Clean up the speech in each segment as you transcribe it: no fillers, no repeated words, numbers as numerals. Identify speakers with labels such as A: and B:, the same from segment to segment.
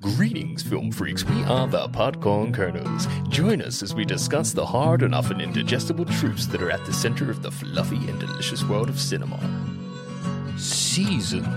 A: Greetings, film freaks. We are the Popcorn Kernels. Join us as we discuss the hard and often indigestible truths that are at the center of the fluffy and delicious world of cinema. Season 2.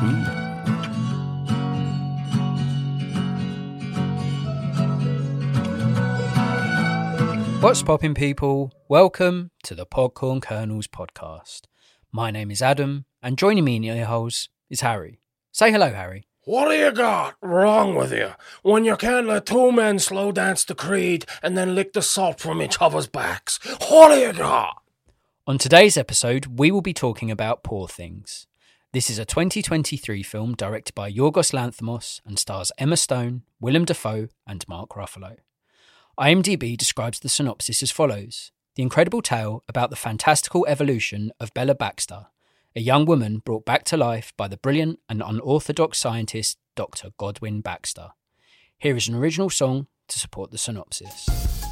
B: What's poppin', people? Welcome to the Popcorn Kernels podcast. My name is Adam, and joining me in the earholes is Harry. Say hello, Harry.
C: What do you got wrong with you when you can't let two men slow dance the creed and then lick the salt from each other's backs? What do you got?
B: On today's episode, we will be talking about Poor Things. This is a 2023 film directed by Yorgos Lanthimos and stars Emma Stone, Willem Dafoe, and Mark Ruffalo. IMDb describes the synopsis as follows: the incredible tale about the fantastical evolution of Bella Baxter, a young woman brought back to life by the brilliant and unorthodox scientist Dr. Godwin Baxter. Here is an original song to support the synopsis.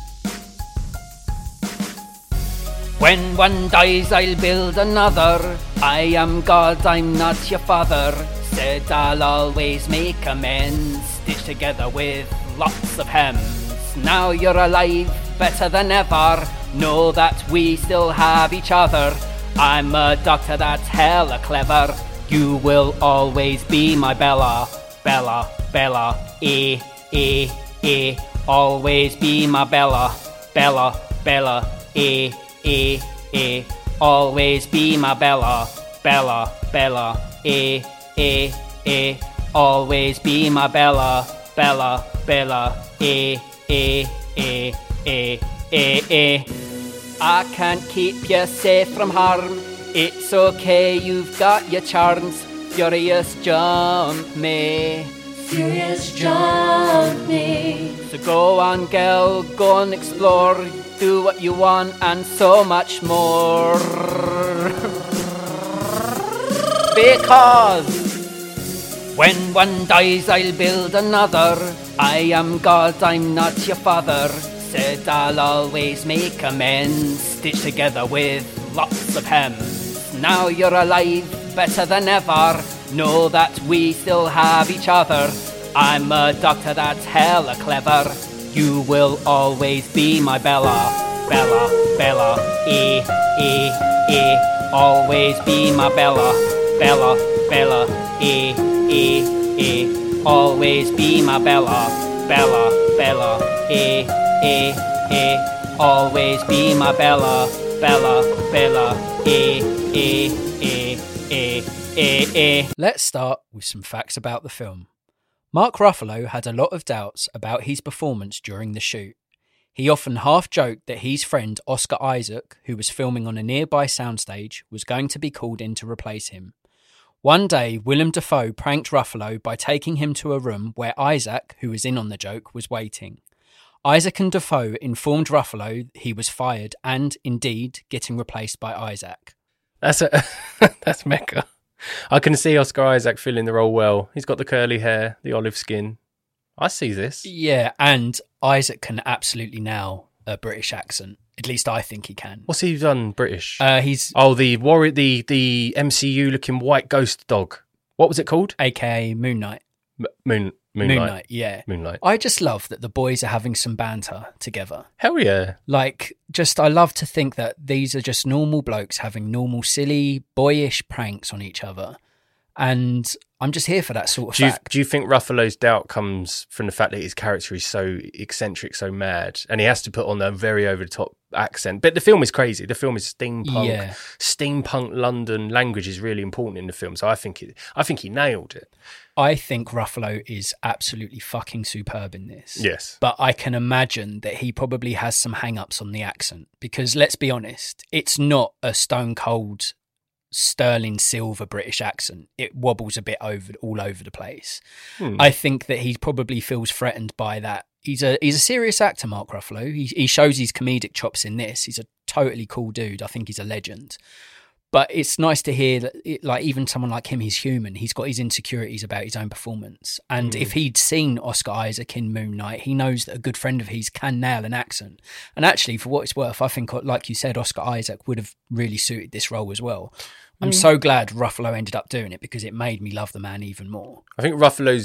B: When one dies, I'll build another. I am God, I'm not your father. Said I'll always make amends, stitched together with lots of hems. Now you're alive, better than ever. Know that we still have each other. I'm a doctor that's hella clever. You will always be my Bella. Bella, Bella, always be my Bella. Bella, Bella, always be my Bella. Bella, Bella, always be my Bella. Bella, Bella, I can't keep you safe from harm. It's okay, you've got your charms. Furious jump me.
D: Furious jump me.
B: So go on, girl, go and explore. Do what you want and so much more. Because when one dies, I'll build another. I am God, I'm not your father. Said I'll always make amends, stitched together with lots of hems. Now you're alive, better than ever. Know that we still have each other. I'm a doctor that's hella clever. You will always be my Bella. Bella, Bella, always be my Bella. Bella, Bella, always be my Bella. Bella, Bella, always be my Bella. Bella, Bella, Let's start with some facts about the film. Mark Ruffalo had a lot of doubts about his performance during the shoot. He often half-joked that his friend Oscar Isaac, who was filming on a nearby soundstage, was going to be called in to replace him. One day, Willem Dafoe pranked Ruffalo by taking him to a room where Isaac, who was in on the joke, was waiting. Isaac and Dafoe informed Ruffalo he was fired and, indeed, getting replaced by Isaac.
C: That's mecca. I can see Oscar Isaac filling the role well. He's got the curly hair, the olive skin. I see this.
B: Yeah, and Isaac can absolutely nail a British accent. At least I think he can.
C: What's he done British?
B: He's
C: the warrior, the MCU looking white ghost dog. What was it called?
B: AKA Moon Knight.
C: Moonlight.
B: Moonlight, yeah.
C: Moonlight.
B: I just love that the boys are having some banter together.
C: Hell yeah.
B: I love to think that these are just normal blokes having normal, silly, boyish pranks on each other. And I'm just here for that sort of fact.
C: Do you think Ruffalo's doubt comes from the fact that his character is so eccentric, so mad, and he has to put on a very over-the-top accent? But the film is crazy. The film is steampunk.
B: Yeah.
C: Steampunk London language is really important in the film. So I think he nailed it.
B: I think Ruffalo is absolutely fucking superb in this.
C: Yes.
B: But I can imagine that he probably has some hang-ups on the accent. Because let's be honest, it's not a stone cold sterling silver British accent. It wobbles a bit all over the place. I think that he probably feels threatened by that. He's a serious actor, Mark Ruffalo. He shows his comedic chops in this. He's a totally cool dude. I think he's a legend. But it's nice to hear that, even someone like him, he's human. He's got his insecurities about his own performance. And if he'd seen Oscar Isaac in Moon Knight, he knows that a good friend of his can nail an accent. And actually, for what it's worth, I think, like you said, Oscar Isaac would have really suited this role as well. I'm so glad Ruffalo ended up doing it because it made me love the man even more.
C: I think Ruffalo's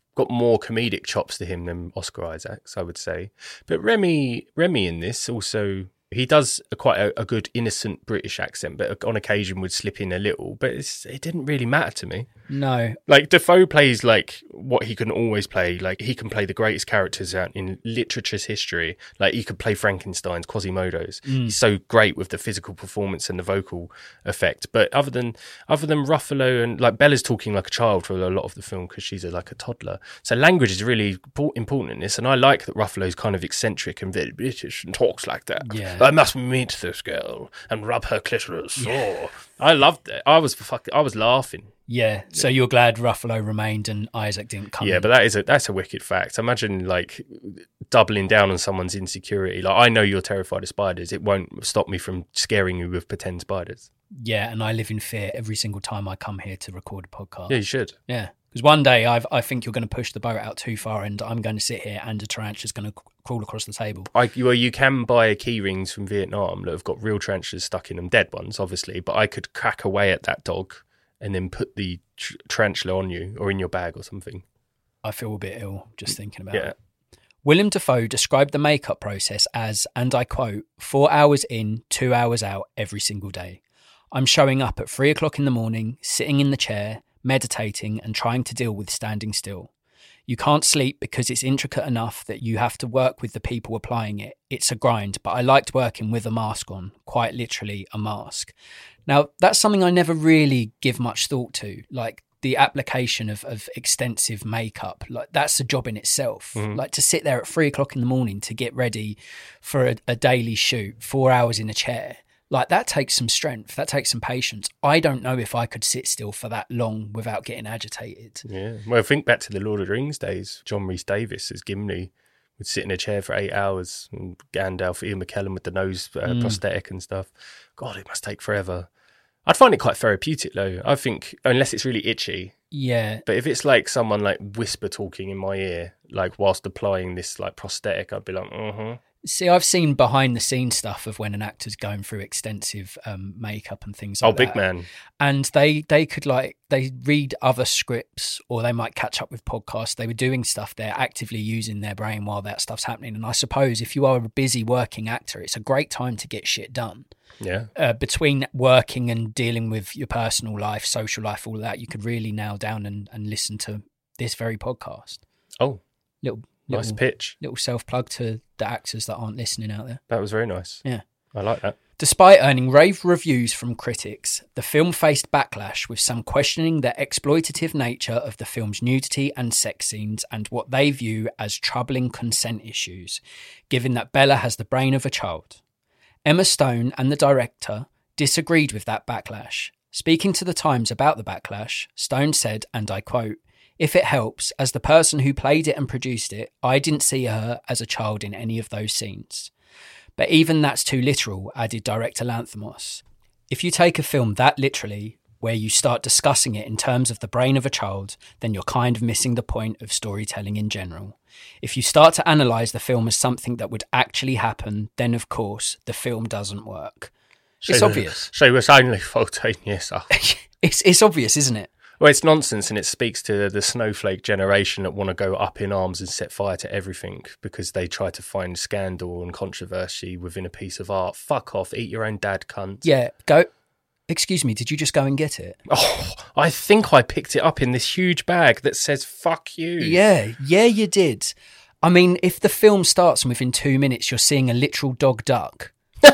C: got more comedic chops to him than Oscar Isaacs, I would say. But Remy in this also, he does quite a good innocent British accent, but on occasion would slip in a little. But it didn't really matter to me.
B: No.
C: Like, Defoe plays like what he can always play. Like, he can play the greatest characters out in literature's history. Like, he could play Frankenstein's, Quasimodo's. He's so great with the physical performance and the vocal effect. But other than Ruffalo, and like, Bella's talking like a child for a lot of the film because she's like a toddler. So language is really important in this. And I like that Ruffalo's kind of eccentric and very British and talks like that.
B: Yeah.
C: I must meet this girl and rub her clitoris. Yeah. Oh, I loved it. I was laughing.
B: Yeah, so you're glad Ruffalo remained and Isaac didn't come.
C: Yeah, but that's a wicked fact. Imagine like doubling down on someone's insecurity. Like, I know you're terrified of spiders. It won't stop me from scaring you with pretend spiders.
B: Yeah, and I live in fear every single time I come here to record a podcast.
C: Yeah, you should.
B: Yeah, because one day I think you're going to push the boat out too far, and I'm going to sit here and a tarantula's going to crawl across the table.
C: You can buy key rings from Vietnam that have got real tarantulas stuck in them, dead ones, obviously. But I could crack away at that dog and then put the tarantula on you or in your bag or something.
B: I feel a bit ill just thinking about it. Willem Dafoe described the makeup process as, and I quote, 4 hours in, 2 hours out every single day. I'm showing up at 3 o'clock in the morning, sitting in the chair, meditating and trying to deal with standing still. You can't sleep because it's intricate enough that you have to work with the people applying it. It's a grind, but I liked working with a mask on, quite literally a mask. Now, that's something I never really give much thought to, like the application of extensive makeup. Like, that's a job in itself. Like, to sit there at 3 o'clock in the morning to get ready for a daily shoot, 4 hours in a chair, like, that takes some strength, that takes some patience. I don't know if I could sit still for that long without getting agitated.
C: Yeah, well, think back to the Lord of the Rings days. John Rhys Davies as Gimli would sit in a chair for 8 hours, and Gandalf, Ian McKellen with the nose prosthetic and stuff. God, it must take forever. I'd find it quite therapeutic, though. I think, unless it's really itchy.
B: Yeah.
C: But if it's like someone like whisper talking in my ear, like whilst applying this like prosthetic, I'd be like,
B: See, I've seen behind the scenes stuff of when an actor's going through extensive makeup and things like that.
C: Oh, big man.
B: And they could they read other scripts, or they might catch up with podcasts. They were doing stuff. They're actively using their brain while that stuff's happening. And I suppose if you are a busy working actor, it's a great time to get shit done.
C: Yeah.
B: Between working and dealing with your personal life, social life, all of that, you could really nail down and listen to this very podcast.
C: Oh,
B: Little
C: pitch.
B: Little self-plug to the actors that aren't listening out there.
C: That was very nice.
B: Yeah.
C: I like that.
B: Despite earning rave reviews from critics, the film faced backlash, with some questioning the exploitative nature of the film's nudity and sex scenes and what they view as troubling consent issues, given that Bella has the brain of a child. Emma Stone and the director disagreed with that backlash. Speaking to The Times about the backlash, Stone said, and I quote, "If it helps, as the person who played it and produced it, I didn't see her as a child in any of those scenes. But even that's too literal," added director Lanthimos. "If you take a film that literally, where you start discussing it in terms of the brain of a child, then you're kind of missing the point of storytelling in general. If you start to analyse the film as something that would actually happen, then of course the film doesn't work." It's obvious.
C: She was only 14 years old.
B: It's obvious, isn't it?
C: Well, it's nonsense, and it speaks to the snowflake generation that want to go up in arms and set fire to everything because they try to find scandal and controversy within a piece of art. Fuck off, eat your own dad, cunt.
B: Yeah, go. Excuse me, did you just go and get it?
C: Oh, I think I picked it up in this huge bag that says "fuck you."
B: Yeah, you did. I mean, if the film starts and within 2 minutes you're seeing a literal dog duck,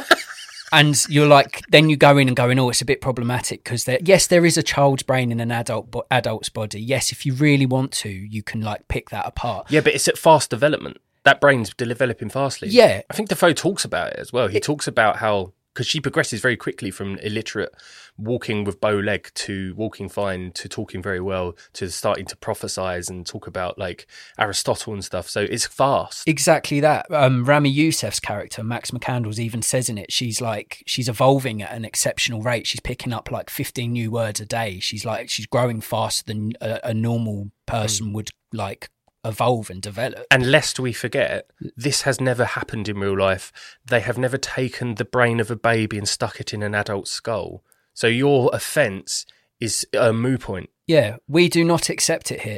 B: and you're like, then you go in and going, oh, it's a bit problematic because yes, there is a child's brain in an adult's body. Yes, if you really want to, you can like pick that apart.
C: Yeah, but it's at fast development. That brain's developing fastly.
B: Yeah.
C: I think Defoe talks about it as well. He talks about how, because she progresses very quickly from illiterate walking with bow leg to walking fine to talking very well to starting to prophesize and talk about like Aristotle and stuff. So it's fast.
B: Exactly that. Rami Youssef's character, Max McCandles, even says in it, she's evolving at an exceptional rate. She's picking up like 15 new words a day. She's growing faster than a normal person would like evolve and develop.
C: And lest we forget, this has never happened in real life. They have never taken the brain of a baby and stuck it in an adult skull. So your offence is a moot point.
B: Yeah, we do not accept it here.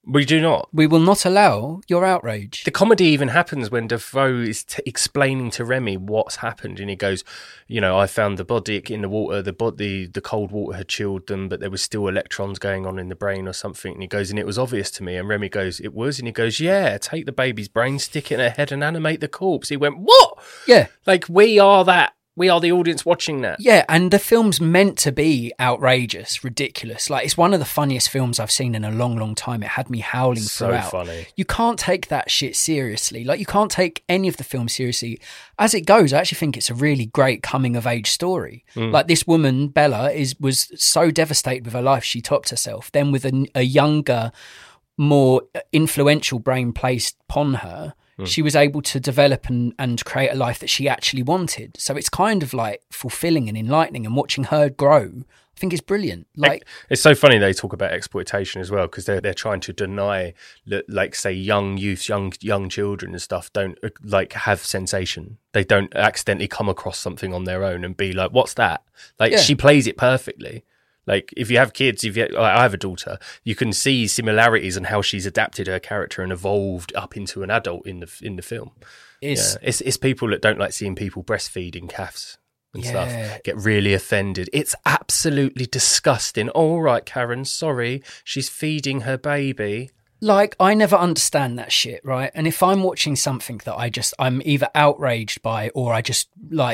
C: We do not.
B: We will not allow your outrage.
C: The comedy even happens when Defoe is explaining to Remy what's happened, and he goes, I found the body in the water. The cold water had chilled them, but there was still electrons going on in the brain or something. And he goes, and it was obvious to me. And Remy goes, it was. And he goes, yeah, take the baby's brain, stick it in her head, and animate the corpse. He went, what?
B: Yeah,
C: like we are that. We are the audience watching that.
B: Yeah, and the film's meant to be outrageous, ridiculous. Like, it's one of the funniest films I've seen in a long, long time. It had me howling throughout.
C: So funny.
B: You can't take that shit seriously. Like, you can't take any of the film seriously. As it goes, I actually think it's a really great coming-of-age story. Like, this woman, Bella, was so devastated with her life, she topped herself. Then with a younger, more influential brain placed upon her, she was able to develop and create a life that she actually wanted. So it's kind of like fulfilling and enlightening, and watching her grow, I think is brilliant. Like,
C: it's so funny they talk about exploitation as well, because they're trying to deny that, like, say, young youths, young children and stuff don't like have sensation. They don't accidentally come across something on their own and be like, what's that? Like, she plays it perfectly. Like, if you have kids, I have a daughter, you can see similarities in how she's adapted her character and evolved up into an adult in the film. It's people that don't like seeing people breastfeeding calves and stuff get really offended. It's absolutely disgusting. All right, Karen, sorry, she's feeding her baby.
B: Like, I never understand that shit, right? And if I'm watching something that I'm either outraged by, or I just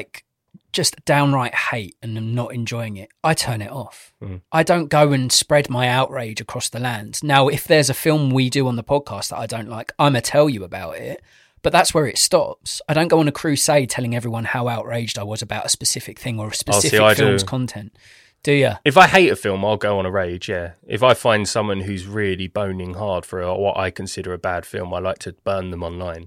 B: downright hate and am not enjoying it, I turn it off. I don't go and spread my outrage across the land. Now, if there's a film we do on the podcast that I don't like, I'm going to tell you about it, but that's where it stops. I don't go on a crusade telling everyone how outraged I was about a specific thing or a specific film's content. Do you?
C: If I hate a film, I'll go on a rage, yeah. If I find someone who's really boning hard for what I consider a bad film, I like to burn them online.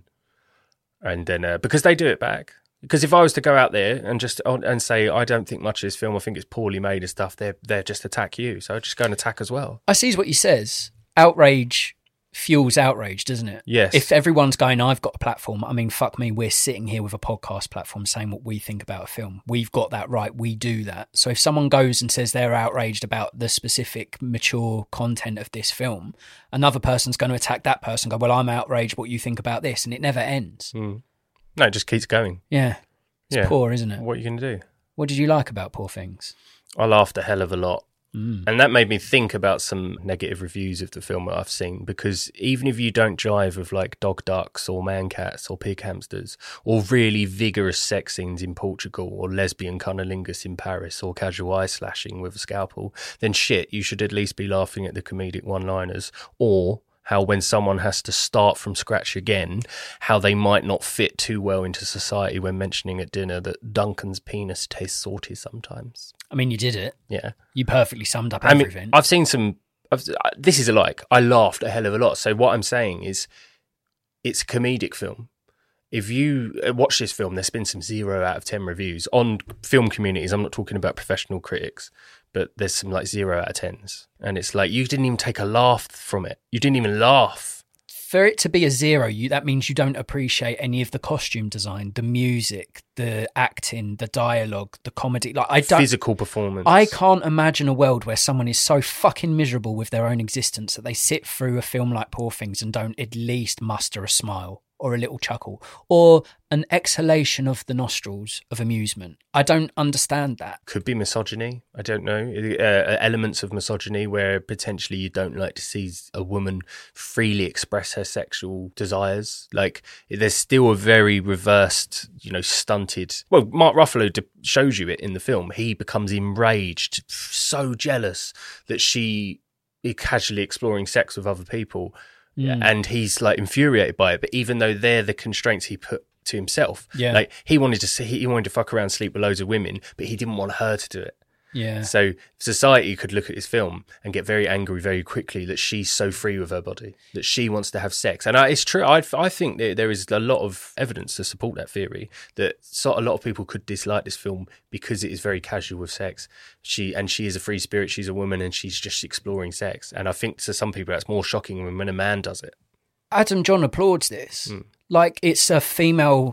C: And then, because they do it back. Because if I was to go out there and just say, I don't think much of this film, I think it's poorly made and stuff, they're just attack you. So I just go and attack as well.
B: I see what he says. Outrage fuels outrage, doesn't it?
C: Yes.
B: If everyone's going, I've got a platform, I mean, fuck me, we're sitting here with a podcast platform saying what we think about a film. We've got that right. We do that. So if someone goes and says they're outraged about the specific mature content of this film, another person's going to attack that person, go, well, I'm outraged what you think about this, and it never ends.
C: No, it just keeps going.
B: Yeah. It's poor, isn't it?
C: What are you going to do?
B: What did you like about Poor Things?
C: I laughed a hell of a lot. And that made me think about some negative reviews of the film that I've seen, because even if you don't jive with like dog ducks or man cats or pig hamsters or really vigorous sex scenes in Portugal or lesbian cunnilingus in Paris or casual eye slashing with a scalpel, then shit, you should at least be laughing at the comedic one-liners, or how when someone has to start from scratch again, how they might not fit too well into society when mentioning at dinner that Duncan's penis tastes salty sometimes.
B: I mean, you did it.
C: Yeah.
B: You perfectly summed up everything.
C: I mean, I've seen some... this is I laughed a hell of a lot. So what I'm saying is it's a comedic film. If you watch this film, there's been some 0 out of 10 reviews on film communities. I'm not talking about professional critics, but there's some like 0 out of 10s. And it's like, you didn't even take a laugh from it. You didn't even laugh.
B: For it to be a 0, that means you don't appreciate any of the costume design, the music, the acting, the dialogue, the comedy. Like,
C: physical performance.
B: I can't imagine a world where someone is so fucking miserable with their own existence that they sit through a film like Poor Things and don't at least muster a smile or a little chuckle or an exhalation of the nostrils of amusement. I don't understand that.
C: Could be misogyny. I don't know. Elements of misogyny where potentially you don't like to see a woman freely express her sexual desires. Like, there's still a very reversed, stunted... Well, Mark Ruffalo shows you it in the film. He becomes enraged, so jealous that she is casually exploring sex with other people. And he's like infuriated by it, but even though they're the constraints he put to himself, like he wanted to fuck around, sleep with loads of women, but he didn't want her to do it.
B: Yeah.
C: So society could look at this film and get very angry very quickly that she's so free with her body, that she wants to have sex. And it's true. I think that there is a lot of evidence to support that theory, that a lot of people could dislike this film because it is very casual with sex. She is a free spirit. She's a woman and she's just exploring sex. And I think to some people that's more shocking when a man does it.
B: Adam John applauds this. Like, it's a female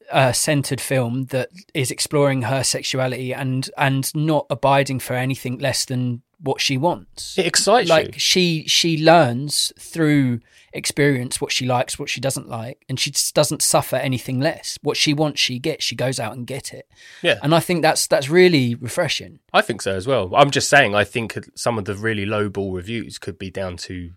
B: centered film that is exploring her sexuality and not abiding for anything less than what she wants.
C: It excites
B: like
C: you.
B: She learns through experience what she likes, what she doesn't like, and she just doesn't suffer anything less. What she wants, she gets. She goes out and get it.
C: Yeah.
B: And I think that's really refreshing.
C: I think so as well. I'm just saying, I think some of the really low ball reviews could be down to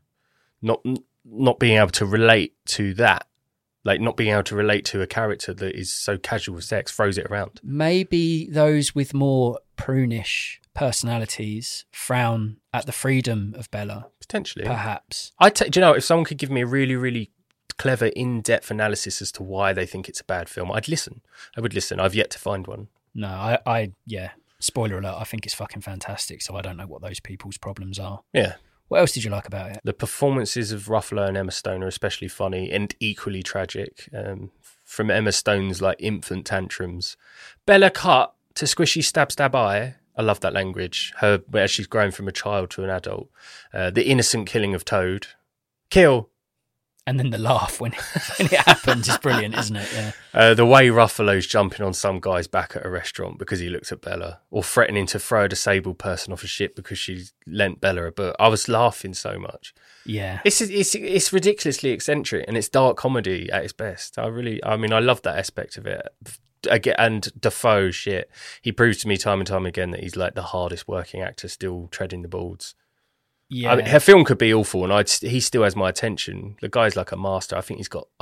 C: not being able to relate to that. Like not being able to relate to a character that is so casual with sex, throws it around.
B: Maybe those with more prunish personalities frown at the freedom of Bella.
C: Potentially.
B: Perhaps.
C: Do you know, if someone could give me a really, really clever, in-depth analysis as to why they think it's a bad film, I'd listen. I would listen. I've yet to find one.
B: No, yeah. Spoiler alert, I think it's fucking fantastic, so I don't know what those people's problems are.
C: Yeah.
B: What else did you like about it?
C: The performances of Ruffalo and Emma Stone are especially funny and equally tragic. From Emma Stone's like infant tantrums. Bella cut to squishy stab eye. I love that language. Where she's grown from a child to an adult. The innocent killing of Toad. Kill.
B: And then the laugh when it happens is brilliant, isn't it? Yeah.
C: The way Ruffalo's jumping on some guy's back at a restaurant because he looked at Bella, or threatening to throw a disabled person off a ship because she lent Bella a book. I was laughing so much.
B: Yeah.
C: It's ridiculously eccentric and it's dark comedy at its best. I love that aspect of it. Again, and Dafoe, shit. He proves to me time and time again that he's like the hardest working actor still treading the boards.
B: Yeah.
C: I mean, her film could be awful, and he still has my attention. The guy's like a master. I think he's got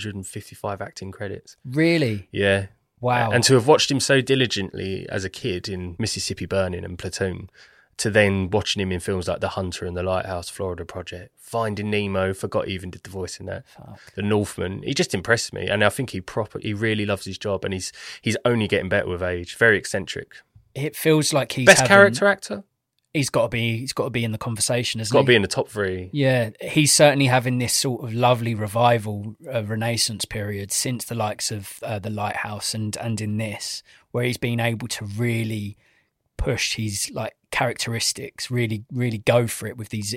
C: 155 acting credits.
B: Really?
C: Yeah.
B: Wow.
C: And to have watched him so diligently as a kid in Mississippi Burning and Platoon, to then watching him in films like The Hunter and The Lighthouse, Florida Project, Finding Nemo, forgot he even did the voice in that.
B: Fuck.
C: The Northman, he just impressed me, and I think he really loves his job, and he's only getting better with age. Very eccentric.
B: It feels like he's
C: best character actor.
B: He's got to be in the conversation,
C: He's
B: isn't he?
C: got to be in the top 3.
B: Yeah, he's certainly having this sort of lovely revival, renaissance period since the likes of The Lighthouse and in this, where he's been able to really push his like characteristics, really go for it with these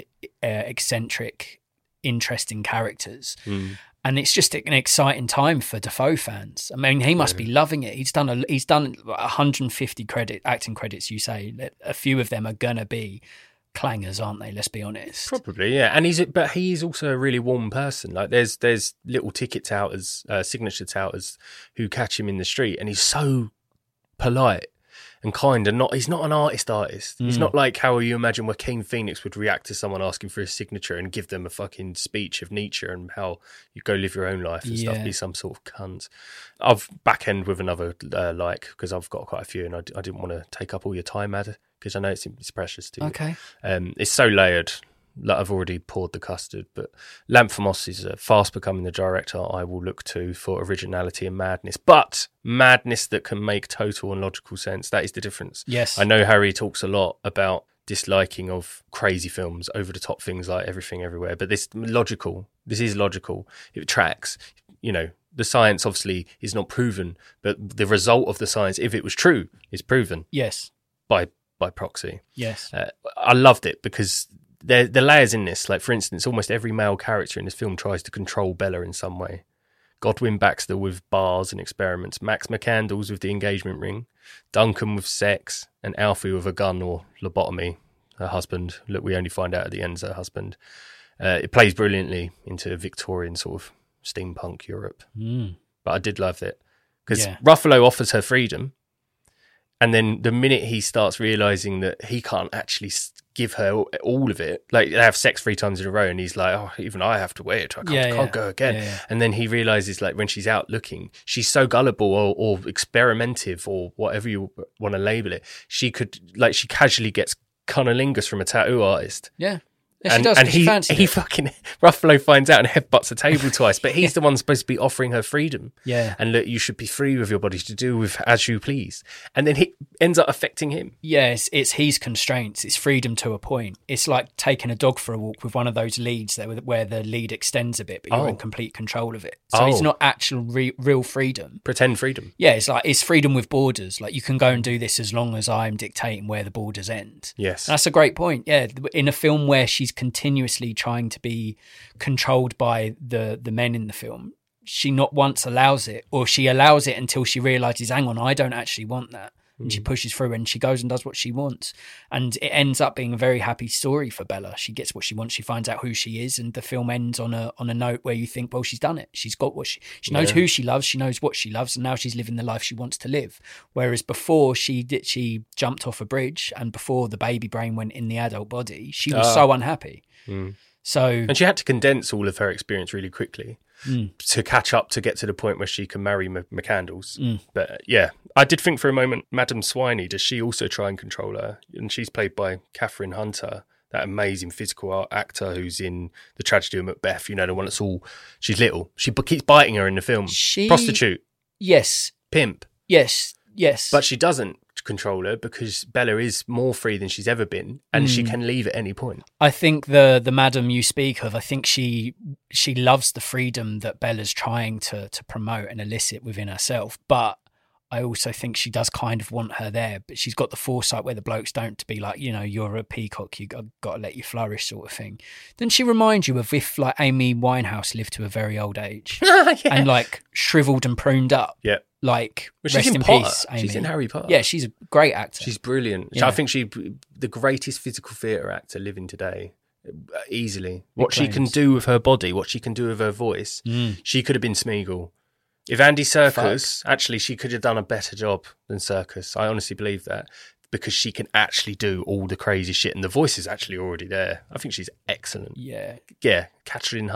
B: eccentric, interesting characters. And it's just an exciting time for Dafoe fans. I mean, he must be loving it. He's done 150 acting credits. You say a few of them are gonna be clangers, aren't they? Let's be honest.
C: Probably, yeah. And he's also a really warm person. Like there's little ticket touts, signature touts who catch him in the street, and he's so polite and kind, and he's not an artist. He's not like how you imagine Joaquin Phoenix would react to someone asking for a signature and give them a fucking speech of Nietzsche and how you go live your own life and stuff, be some sort of cunt. I've back-end with another because I've got quite a few, and I didn't want to take up all your time, Ad, because I know it's precious to you.
B: Okay.
C: It's so layered. Like I've already poured the custard, but Lanthimos is fast becoming the director I will look to for originality and madness, but madness that can make total and logical sense. That is the difference.
B: Yes.
C: I know Harry talks a lot about disliking of crazy films, over the top things like Everything Everywhere, but this is logical. It tracks. You know, the science obviously is not proven, but the result of the science, if it was true, is proven.
B: Yes.
C: By proxy.
B: Yes.
C: I loved it because the layers in this, like for instance, almost every male character in this film tries to control Bella in some way. Godwin Baxter with bars and experiments, Max McCandles with the engagement ring, Duncan with sex, and Alfie with a gun or lobotomy, her husband. Look, we only find out at the end it's her husband. It plays brilliantly into Victorian sort of steampunk Europe. But I did love it because Ruffalo offers her freedom, and then the minute he starts realising that he can't actually give her all of it, like they have sex 3 times in a row, and he's like, oh, even I have to wait, I can't go again. And then he realises, like, when she's out looking, she's so gullible or experimentative or whatever you want to label it, she casually gets cunnilingus from a tattoo artist.
B: She does,
C: and he fucking Ruffalo finds out and headbutts a table twice, but he's the one supposed to be offering her freedom. And that you should be free with your body to do with as you please. And then he ends up affecting him.
B: It's his constraints. It's freedom to a point. It's like taking a dog for a walk with one of those leads where the lead extends a bit, but you're in complete control of it. So it's not actual real freedom.
C: Pretend freedom.
B: It's freedom with borders. Like you can go and do this as long as I'm dictating where the borders end.
C: Yes.
B: And that's a great point. Yeah. In a film where she's continuously trying to be controlled by the men in the film, she not once allows it, or she allows it until she realizes, hang on, I don't actually want that. And she pushes through and she goes and does what she wants. And it ends up being a very happy story for Bella. She gets what she wants. She finds out who she is. And the film ends on a note where you think, well, she's done it. She's got what she knows who she loves. She knows what she loves. And now she's living the life she wants to live. Whereas before she jumped off a bridge, and before the baby brain went in the adult body, she was so unhappy. And
C: she had to condense all of her experience really quickly to catch up, to get to the point where she can marry McCandles. But yeah, I did think for a moment, Madame Swiney, does she also try and control her? And she's played by Catherine Hunter, that amazing physical art actor who's in The Tragedy of Macbeth, you know, the one that's all, she's little. She keeps biting her in the film. Prostitute.
B: Yes.
C: Pimp.
B: Yes.
C: But she doesn't control her because Bella is more free than she's ever been, and she can leave at any point.
B: I think the madam you speak of, I think she loves the freedom that Bella's trying to promote and elicit within herself, but I also think she does kind of want her there, but she's got the foresight where the blokes don't, to be like, you know, you're a peacock, you got to let you flourish sort of thing. Then she reminds you of if like Amy Winehouse lived to a very old age and like shriveled and pruned up.
C: Yeah.
B: Like,
C: well,
B: rest in peace, Amy.
C: She's in Harry Potter.
B: Yeah, she's a great actor.
C: She's brilliant.
B: Yeah.
C: I think the greatest physical theatre actor living today, easily. What she can do with her body, what she can do with her voice. She could have been Smeagol. If Andy Serkis, actually, she could have done a better job than Serkis. I honestly believe that, because she can actually do all the crazy shit, and the voice is actually already there. I think she's excellent.
B: Yeah.
C: Catherine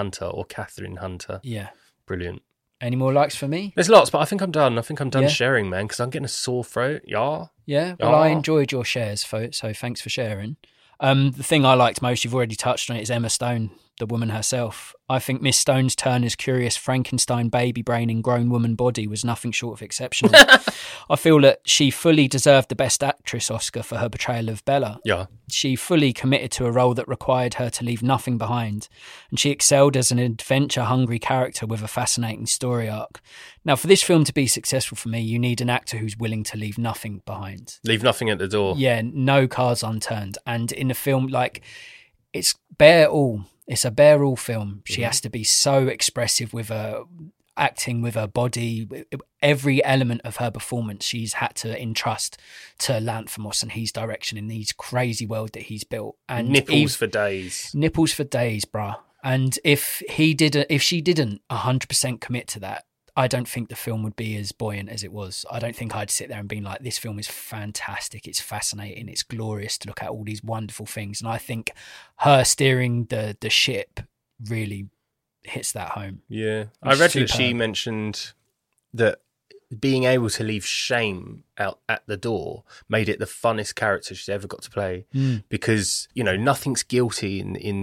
C: Hunter. Yeah, brilliant.
B: Any more likes for me?
C: There's lots, but I think I'm done. Sharing, man, because I'm getting a sore throat. Yeah.
B: Well, I enjoyed your shares, so thanks for sharing. The thing I liked most, you've already touched on it, is Emma Stone, the woman herself. I think Miss Stone's turn as curious Frankenstein baby brain in grown woman body was nothing short of exceptional. I feel that she fully deserved the Best Actress Oscar for her portrayal of Bella.
C: Yeah.
B: She fully committed to a role that required her to leave nothing behind, and she excelled as an adventure-hungry character with a fascinating story arc. Now, for this film to be successful for me, you need an actor who's willing to leave nothing behind.
C: Leave nothing at the door.
B: Yeah, no cards unturned. And in a film, like, it's bare all. It's a bare all film. She has to be so expressive with her acting, with her body, every element of her performance she's had to entrust to Lanthimos and his direction in his crazy world that he's built. And
C: nipples for days,
B: bruh. And if she didn't 100% commit to that, I don't think the film would be as buoyant as it was. I don't think I'd sit there and be like, this film is fantastic, it's fascinating, it's glorious to look at all these wonderful things. And I think her steering the ship really hits that home.
C: Yeah. I read that she mentioned that being able to leave shame out at the door made it the funnest character she's ever got to play, because, you know, nothing's guilty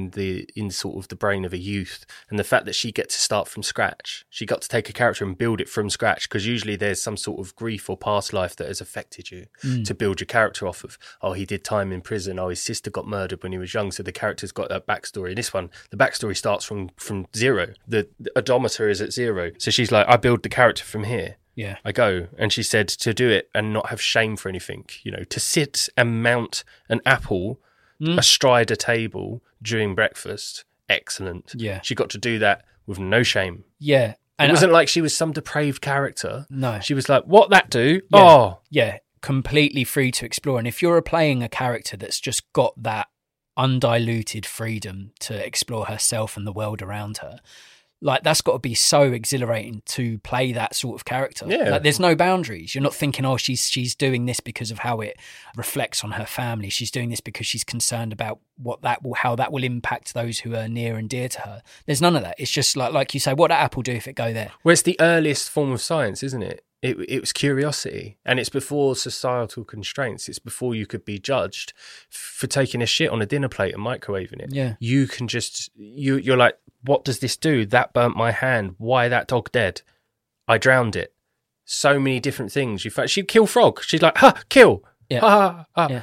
C: in sort of the brain of a youth, and the fact that she got to start from scratch, she got to take a character and build it from scratch, because usually there's some sort of grief or past life that has affected you to build your character off of. Oh, he did time in prison. Oh, his sister got murdered when he was young, so the character's got that backstory. In this one, the backstory starts from zero. The odometer is at zero, so she's like, I build the character from here.
B: Yeah,
C: I go. And she said to do it and not have shame for anything, you know, to sit and mount an apple astride a table during breakfast. Excellent.
B: Yeah.
C: She got to do that with no shame.
B: Yeah. And
C: it wasn't like she was some depraved character.
B: No.
C: She was like, what that do?
B: Yeah.
C: Oh.
B: Yeah. Completely free to explore. And if you're playing a character that's just got that undiluted freedom to explore herself and the world around her, like, that's got to be so exhilarating to play that sort of character.
C: Yeah.
B: Like, there's no boundaries. You're not thinking, oh, she's doing this because of how it reflects on her family. She's doing this because she's concerned about how that will impact those who are near and dear to her. There's none of that. It's just like you say, what did Apple do if it go there?
C: Well, it's the earliest form of science, isn't it? It was curiosity, and it's before societal constraints. It's before you could be judged for taking a shit on a dinner plate and microwaving it.
B: Yeah.
C: You can just, you're like, what does this do? That burnt my hand. Why that dog dead? I drowned it. So many different things. She'd kill frog. She's like, kill.
B: Yeah.
C: Yeah.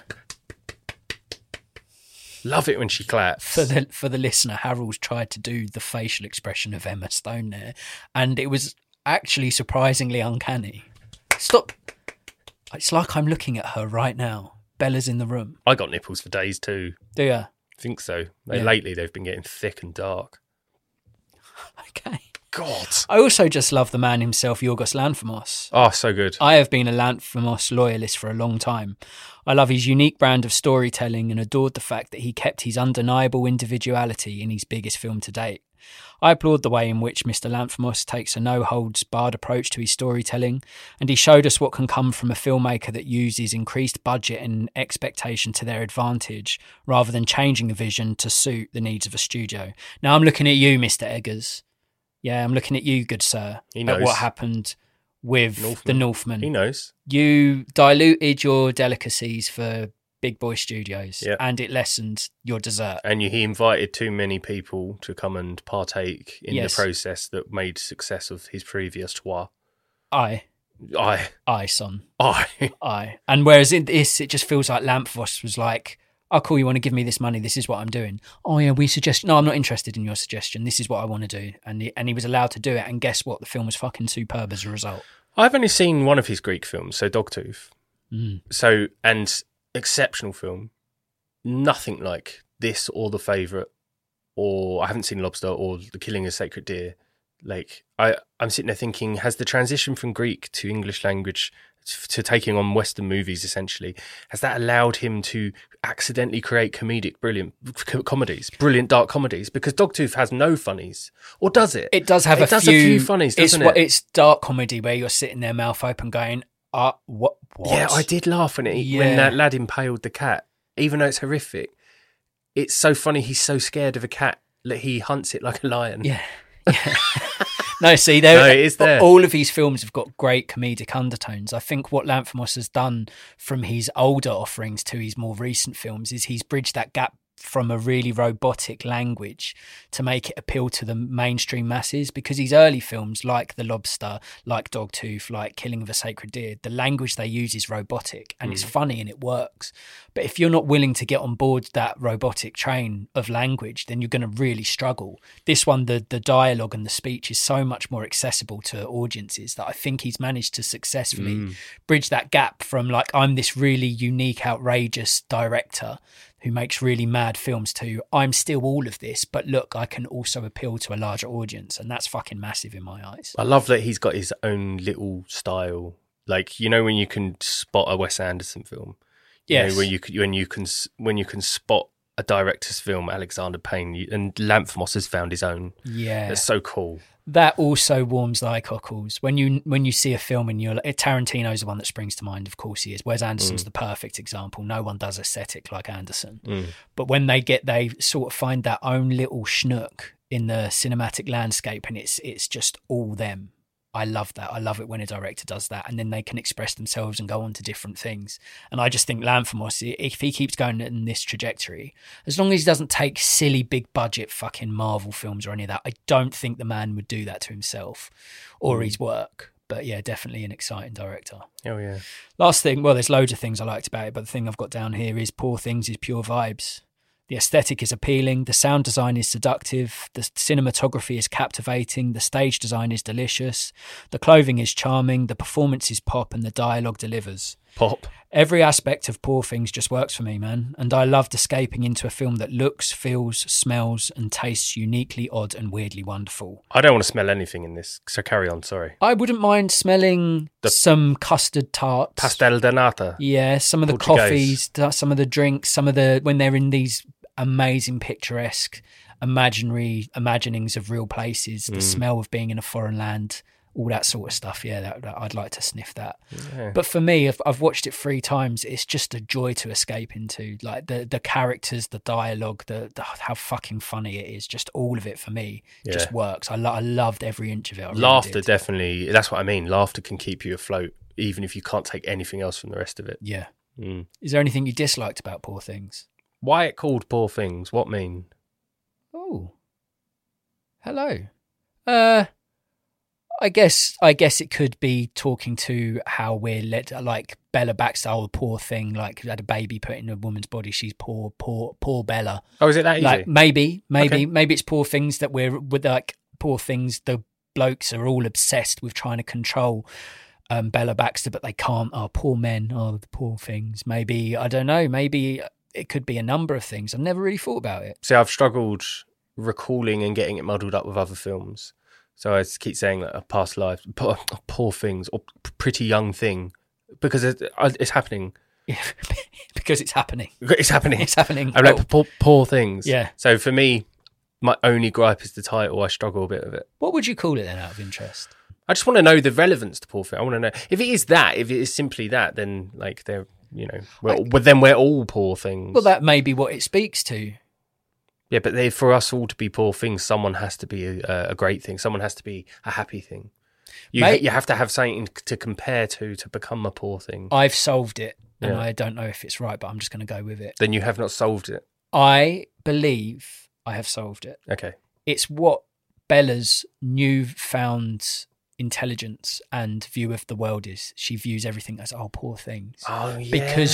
C: Love it when she claps.
B: For the listener, Harold's tried to do the facial expression of Emma Stone there, and it was actually surprisingly uncanny. Stop. It's like I'm looking at her right now. Bella's in the room.
C: I got nipples for days too.
B: Do you?
C: I think so. Lately they've been getting thick and dark.
B: Okay.
C: God.
B: I also just love the man himself, Yorgos Lanthimos.
C: Oh, so good.
B: I have been a Lanthimos loyalist for a long time. I love his unique brand of storytelling and adored the fact that he kept his undeniable individuality in his biggest film to date. I applaud the way in which Mr. Lanthimos takes a no-holds-barred approach to his storytelling, and he showed us what can come from a filmmaker that uses increased budget and expectation to their advantage, rather than changing a vision to suit the needs of a studio. Now I'm looking at you, Mr. Eggers. Yeah, I'm looking at you, good sir.
C: He knows.
B: At what happened with the Northman.
C: He knows.
B: You diluted your delicacies for big boy studios,
C: Yep.
B: and it lessened your dessert.
C: And he invited too many people to come and partake in
B: Yes.
C: the process that made success of his previous tour.
B: Aye, son.
C: I.
B: Aye. And whereas in this, it just feels like Lanthimos was like, oh, cool, you want to give me this money? This is what I'm doing. Oh, yeah, we suggest... No, I'm not interested in your suggestion. This is what I want to do. And he was allowed to do it. And guess what? The film was fucking superb as a result.
C: I've only seen one of his Greek films, so Dogtooth. So, and exceptional film. Nothing like this or The Favourite, or I haven't seen Lobster or The Killing of a Sacred Deer. Like, I'm sitting there thinking, has the transition from Greek to English language to taking on Western movies, essentially, has that allowed him to accidentally create brilliant dark comedies? Because Dogtooth has no funnies, or does it?
B: It does have
C: a few funnies, doesn't it?
B: It's dark comedy where you're sitting there mouth open going, what?
C: Yeah, I did laugh when that lad impaled the cat, even though it's horrific. It's so funny. He's so scared of a cat that he hunts it like a lion.
B: Yeah. No, see,
C: it is there.
B: All of his films have got great comedic undertones. I think what Lanthimos has done from his older offerings to his more recent films is he's bridged that gap from a really robotic language to make it appeal to the mainstream masses, because his early films like The Lobster, like Dogtooth, like Killing of a Sacred Deer, the language they use is robotic and it's funny and it works. But if you're not willing to get on board that robotic train of language, then you're going to really struggle. This one, the dialogue and the speech is so much more accessible to audiences that I think he's managed to successfully bridge that gap from like, I'm this really unique, outrageous director who makes really mad films to, I'm still all of this, but look, I can also appeal to a larger audience. And that's fucking massive in my eyes.
C: I love that he's got his own little style. Like, you know, when you can spot a Wes Anderson film.
B: Yes.
C: You know, when you can spot a director's film, Alexander Payne, and Lanthimos has found his own.
B: Yeah.
C: That's so cool.
B: That also warms thy cockles. When you see a film and you're like, Tarantino's the one that springs to mind, of course he is. Wes Anderson's the perfect example. No one does aesthetic like Anderson. But when they sort of find that own little schnook in the cinematic landscape and it's just all them. I love that. I love it when a director does that, and then they can express themselves and go on to different things. And I just think Lanthimos, if he keeps going in this trajectory, as long as he doesn't take silly big budget fucking Marvel films or any of that, I don't think the man would do that to himself or his work. But yeah, definitely an exciting director.
C: Oh yeah.
B: Last thing, well, there's loads of things I liked about it, but the thing I've got down here is Poor Things is pure vibes. The aesthetic is appealing, the sound design is seductive, the cinematography is captivating, the stage design is delicious, the clothing is charming, the performance is pop, and the dialogue delivers.
C: Pop.
B: Every aspect of Poor Things just works for me, man. And I loved escaping into a film that looks, feels, smells, and tastes uniquely odd and weirdly wonderful.
C: I don't want to smell anything in this, so carry on, sorry.
B: I wouldn't mind smelling some custard tarts.
C: Pastel de nata.
B: Yeah, some of the
C: Portuguese.
B: coffees, some of the drinks, some of the, when they're in these amazing picturesque imaginings of real places, the smell of being in a foreign land, all that sort of stuff. Yeah, that I'd like to sniff that.
C: Yeah.
B: But for me, I've watched it 3 times. It's just a joy to escape into. Like the characters, the dialogue, the how fucking funny it is. Just all of it for me just works. I loved every inch of it. I really
C: Laughter
B: did.
C: Definitely. That's what I mean. Laughter can keep you afloat, even if you can't take anything else from the rest of it.
B: Yeah. Is there anything you disliked about Poor Things?
C: Why it called Poor Things? What mean?
B: Oh, hello. I guess it could be talking to how we're led, like Bella Baxter, the poor thing, like had a baby put in a woman's body. She's poor Bella.
C: Oh, is it that easy?
B: Like maybe
C: Okay.
B: it's Poor Things that we're with, like Poor Things. The blokes are all obsessed with trying to control Bella Baxter, but they can't. Oh, poor men. Oh, the poor things. Maybe, I don't know. Maybe it could be a number of things. I've never really thought about it.
C: See, I've struggled recalling and getting it muddled up with other films. So I just keep saying that a past life, poor things, or pretty young thing, because it's happening.
B: Yeah, because it's happening.
C: It's happening.
B: It's happening.
C: I'm like, poor things.
B: Yeah.
C: So for me, my only gripe is the title. I struggle a bit with it.
B: What would you call it then, out of interest?
C: I just want to know the relevance to poor thing. I want to know if it is that. If it is simply that, then like they're, then we're all poor things.
B: Well, that may be what it speaks to.
C: Yeah, but for us all to be poor things, someone has to be a great thing. Someone has to be a happy thing. You have to have something to compare to become a poor thing.
B: I've solved it, and I don't know if it's right, but I'm just going to go with it.
C: Then you have not solved it.
B: I believe I have solved it.
C: Okay.
B: It's what Bella's newfound intelligence and view of the world is. She views everything as poor things.
C: Oh yeah.
B: Because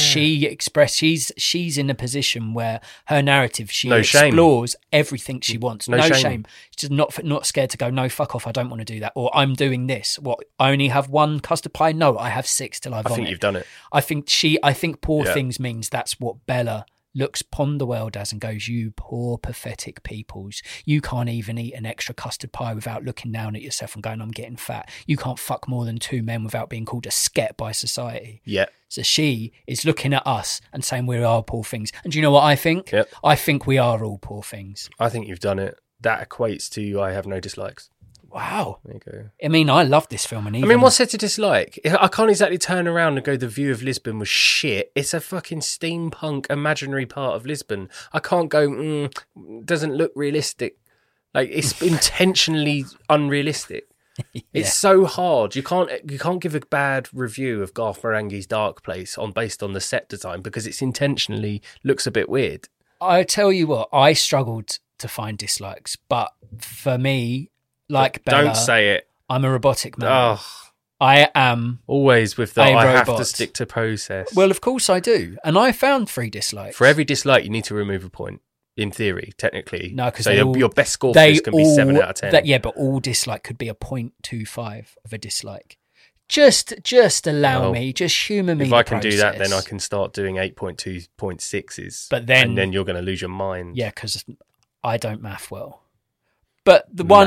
B: she's in a position where her narrative, she
C: No shame.
B: explores everything she wants.
C: No shame.
B: She's not scared to go, no, fuck off, I don't want to do that. Or I'm doing this. What, I only have one custard pie? No, I have 6 till I vomit.
C: I think you've done it.
B: I think poor things means that's what Bella looks upon the world as and goes, you poor pathetic peoples, you can't even eat an extra custard pie without looking down at yourself and going, I'm getting fat. You can't fuck more than 2 men without being called a sket by society.
C: Yeah.
B: So she is looking at us and saying we are poor things. And do you know what I think?
C: Yep.
B: I think we are all poor things.
C: I think you've done it. That equates to I have no dislikes.
B: Wow.
C: There you go.
B: I mean, I love this film. And
C: what's there to dislike? I can't exactly turn around and go, the view of Lisbon was shit. It's a fucking steampunk imaginary part of Lisbon. I can't go, doesn't look realistic. Like, it's intentionally unrealistic. It's so hard. You can't give a bad review of Garth Marenghi's Dark Place based on the set design because it's intentionally looks a bit weird.
B: I tell you what, I struggled to find dislikes, but for me, like Bella,
C: don't say it.
B: I'm a robotic man.
C: Oh,
B: I am
C: always with the
B: a
C: I
B: robot.
C: have to stick to process.
B: Well, of course I do, and I found 3 dislikes.
C: For every dislike, you need to remove a point. In theory, technically,
B: no, because
C: so your best score for this can be 7 out of 10.
B: But all dislike could be a 0.25 of a dislike. Just allow me, just humour me.
C: If I can do that, then I can start doing 8.2, 0.6s.
B: But then,
C: and then you're going to lose your mind.
B: Yeah, because I don't math well. But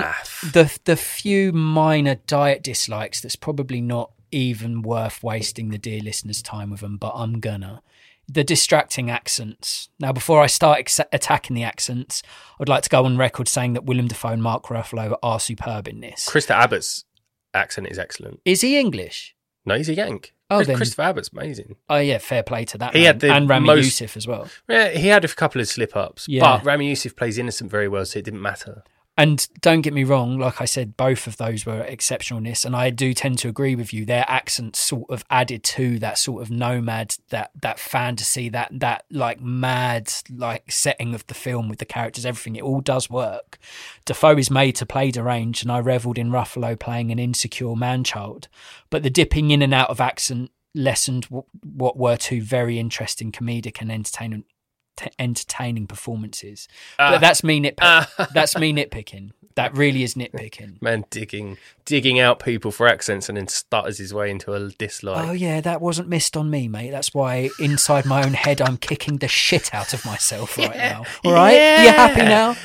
B: the few minor diet dislikes, that's probably not even worth wasting the dear listeners' time with them, but I'm gonna. The distracting accents. Now, before I start attacking the accents, I'd like to go on record saying that Willem Dafoe and Mark Ruffalo are superb in this.
C: Christopher Abbott's accent is excellent.
B: Is he English?
C: No, he's a Yank.
B: Then
C: Christopher Abbott's amazing.
B: Oh yeah, fair play to that.
C: And
B: Rami Youssef as well.
C: Yeah, he had a couple of slip-ups, but Rami Youssef plays innocent very well, so it didn't matter. And
B: don't get me wrong, like I said, both of those were exceptionalness, and I do tend to agree with you. Their accents sort of added to that sort of nomad, that fantasy, that like mad like setting of the film with the characters, everything. It all does work. Dafoe is made to play deranged, and I revelled in Ruffalo playing an insecure man-child. But the dipping in and out of accent lessened what were 2 very interesting comedic and entertaining performances. But that's me nitpicking. That's me nitpicking. That really is nitpicking.
C: Man digging out people for accents and then stutters his way into a dislike.
B: Oh yeah, that wasn't missed on me, mate. That's why inside my own head I'm kicking the shit out of myself right now. All right?
C: Yeah.
B: You happy now?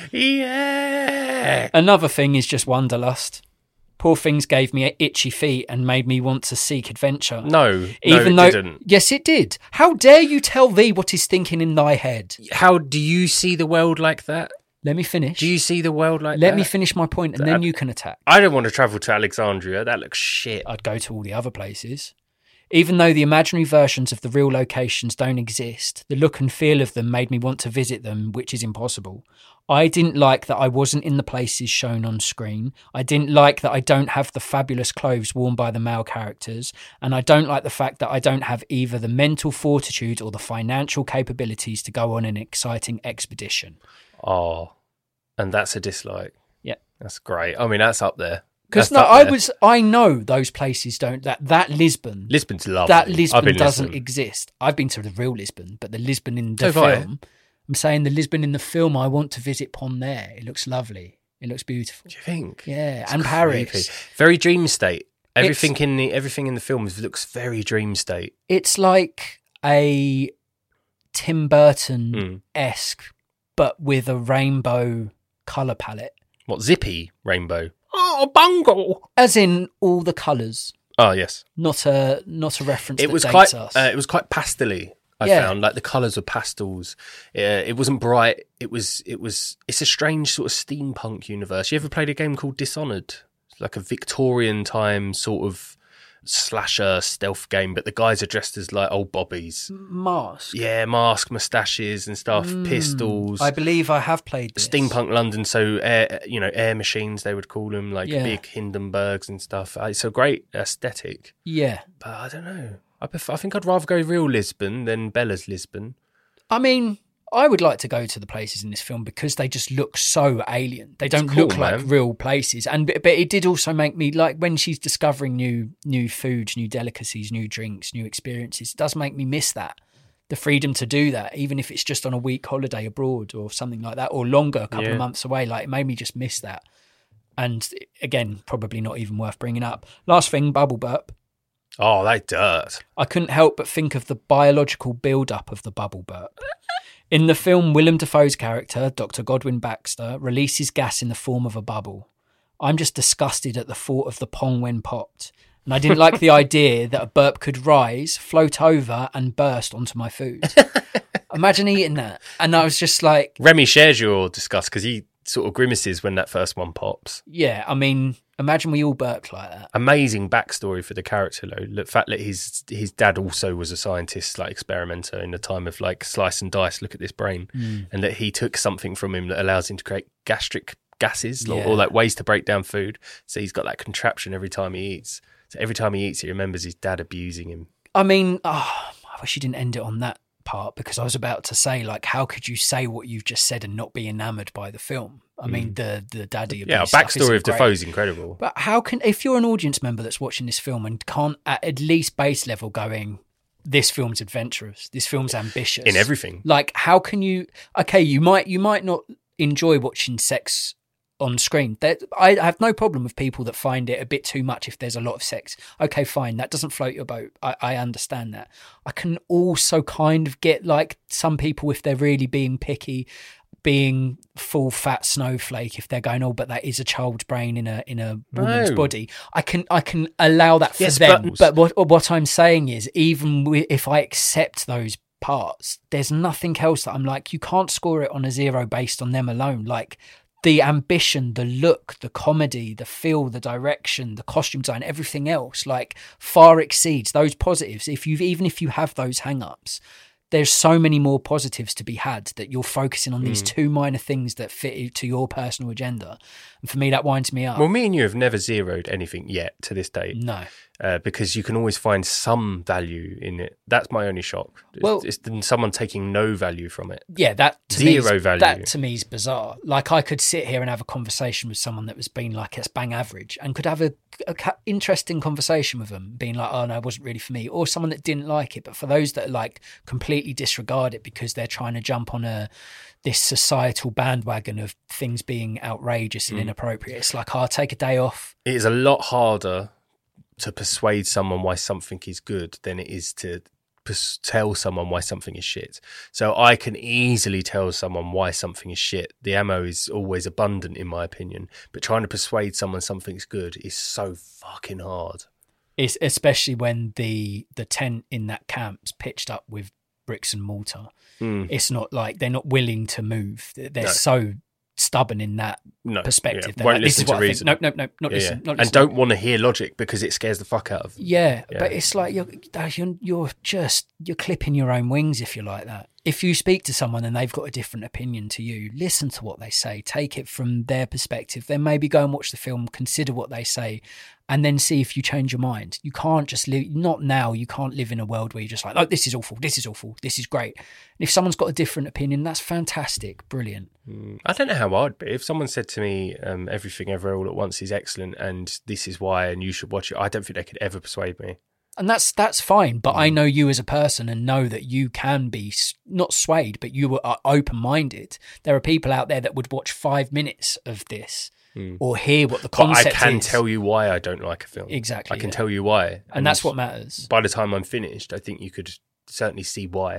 C: Yeah.
B: Another thing is just wanderlust. Poor Things gave me itchy feet and made me want to seek adventure.
C: No, it didn't.
B: Yes, it did. How dare you tell thee what is thinking in thy head?
C: How do you see the world like that?
B: Let me finish.
C: Do you see the world like that?
B: Let me finish my point, and then you can attack.
C: I don't want to travel to Alexandria. That looks shit.
B: I'd go to all the other places. Even though the imaginary versions of the real locations don't exist, the look and feel of them made me want to visit them, which is impossible. I didn't like that I wasn't in the places shown on screen. I didn't like that I don't have the fabulous clothes worn by the male characters. And I don't like the fact that I don't have either the mental fortitude or the financial capabilities to go on an exciting expedition.
C: Oh, and that's a dislike.
B: Yeah.
C: That's great. I mean, that's up there.
B: Because I know those places don't, that Lisbon.
C: Lisbon's lovely.
B: That Lisbon doesn't exist. I've been to the real Lisbon, but the Lisbon in the film, I'm saying the Lisbon in the film, I want to visit Pont there. It looks lovely. It looks beautiful.
C: Do you think?
B: Yeah,
C: It's
B: and
C: creepy.
B: Paris.
C: Very dream state. Everything in the film looks very dream state.
B: It's like a Tim Burton-esque, but with a rainbow colour palette.
C: What, Zippy rainbow? oh, bungle.
B: As in all the colours,
C: Oh yes,
B: not a reference.
C: it
B: that
C: was
B: dates
C: quite.
B: us.
C: It was quite pastel-y. I
B: Yeah.
C: found like the colours were pastels. It wasn't bright. It was. It's a strange sort of steampunk universe. You ever played a game called Dishonored? It's like a Victorian time sort of slasher stealth game, but the guys are dressed as like old bobbies.
B: Mask.
C: Yeah, mask, moustaches and stuff, pistols.
B: I believe I have played this.
C: Steampunk London, so air machines they would call them, like
B: Yeah.
C: big Hindenburgs and stuff. It's a great aesthetic,
B: Yeah.
C: but I don't know. I think I'd rather go real Lisbon than Bella's Lisbon.
B: I mean, I would like to go to the places in this film because they just look so alien. They don't
C: cool,
B: look like
C: man.
B: real places. But it did also make me, like, when she's discovering new foods, new delicacies, new drinks, new experiences, it does make me miss that. The freedom to do that, even if it's just on a week holiday abroad or something like that, or longer, a couple of months away. Like, it made me just miss that. And again, probably not even worth bringing up. Last thing, bubble burp.
C: Oh, they dirt.
B: I couldn't help but think of the biological build-up of the bubble burp. In the film, Willem Dafoe's character, Dr. Godwin Baxter, releases gas in the form of a bubble. I'm just disgusted at the thought of the pong when popped. And I didn't like the idea that a burp could rise, float over, and burst onto my food. Imagine eating that. And I was just like,
C: Remy shares your disgust because he sort of grimaces when that first one pops.
B: yeah, I mean, imagine we all burped like that.
C: Amazing backstory for the character though. The fact that his dad also was a scientist, like experimenter in the time of like slice and dice, look at this brain, and that he took something from him that allows him to create gastric gases or like ways to break down food. So he's got that contraption every time he eats. So every time he eats, he remembers his dad abusing him.
B: I mean, I wish you didn't end it on that part, because I was about to say, like, how could you say what you've just said and not be enamoured by the film? I mean, the daddy abuse stuff
C: Backstory
B: isn't
C: of
B: great.
C: Defoe's incredible.
B: But how can, if you're an audience member that's watching this film and can't at least base level going, this film's adventurous, this film's ambitious
C: In everything.
B: like, how can you? Okay, you might not enjoy watching sex on screen. I have no problem with people that find it a bit too much if there's a lot of sex. Okay, fine, that doesn't float your boat. I understand that. I can also kind of get, like, some people, if they're really being picky, being full fat snowflake, if they're going, oh, but that is a child's brain in a woman's body. I can allow that for them. But what I'm saying is, even if I accept those parts, there's nothing else that I'm like, you can't score it on a 0 based on them alone. Like, the ambition, the look, the comedy, the feel, the direction, the costume design, everything else, like, far exceeds those positives. Even if you have those hang-ups, there's so many more positives to be had that you're focusing on these two minor things that fit to your personal agenda. And for me, that winds me up.
C: Well, me and you have never zeroed anything yet to this day.
B: No.
C: Because you can always find some value in it. That's my only shock.
B: Well,
C: it's someone taking no value from it.
B: Yeah, that to
C: Zero
B: me,
C: value.
B: That to me is bizarre. Like, I could sit here and have a conversation with someone that was being like, it's bang average, and could have a interesting conversation with them, being like, oh no, it wasn't really for me, or someone that didn't like it. But for those that like completely disregard it because they're trying to jump on this societal bandwagon of things being outrageous and inappropriate, it's like, I'll take a day off.
C: It is a lot harder to persuade someone why something is good than it is to tell someone why something is shit. So I can easily tell someone why something is shit. The ammo is always abundant, in my opinion, but trying to persuade someone something's good is so fucking hard.
B: It's especially when the tent in that camp's pitched up with bricks and mortar. It's not like they're not willing to move. They're so stubborn in that perspective.
C: Yeah. Won't
B: like, this
C: listen
B: is what
C: to
B: I
C: reason.
B: think. No, not listen. Not listen.
C: And don't want to hear logic because it scares the fuck out of them.
B: Yeah, but it's like you're clipping your own wings if you're like that. If you speak to someone and they've got a different opinion to you, listen to what they say, take it from their perspective, then maybe go and watch the film, consider what they say, and then see if you change your mind. You can't just live, not now, you can't live in a world where you're just like, oh, this is awful, this is great. And if someone's got a different opinion, that's fantastic, brilliant.
C: I don't know how I'd be. If someone said to me, Everything Everywhere All at Once is excellent and this is why and you should watch it, I don't think they could ever persuade me.
B: And that's fine, but I know you as a person and know that you can be not swayed, but you are open-minded. There are people out there that would watch 5 minutes of this or hear what the concept is.
C: But I can tell you why I don't like a film.
B: Exactly.
C: I can tell you why.
B: And that's what matters.
C: By the time I'm finished, I think you could certainly see why.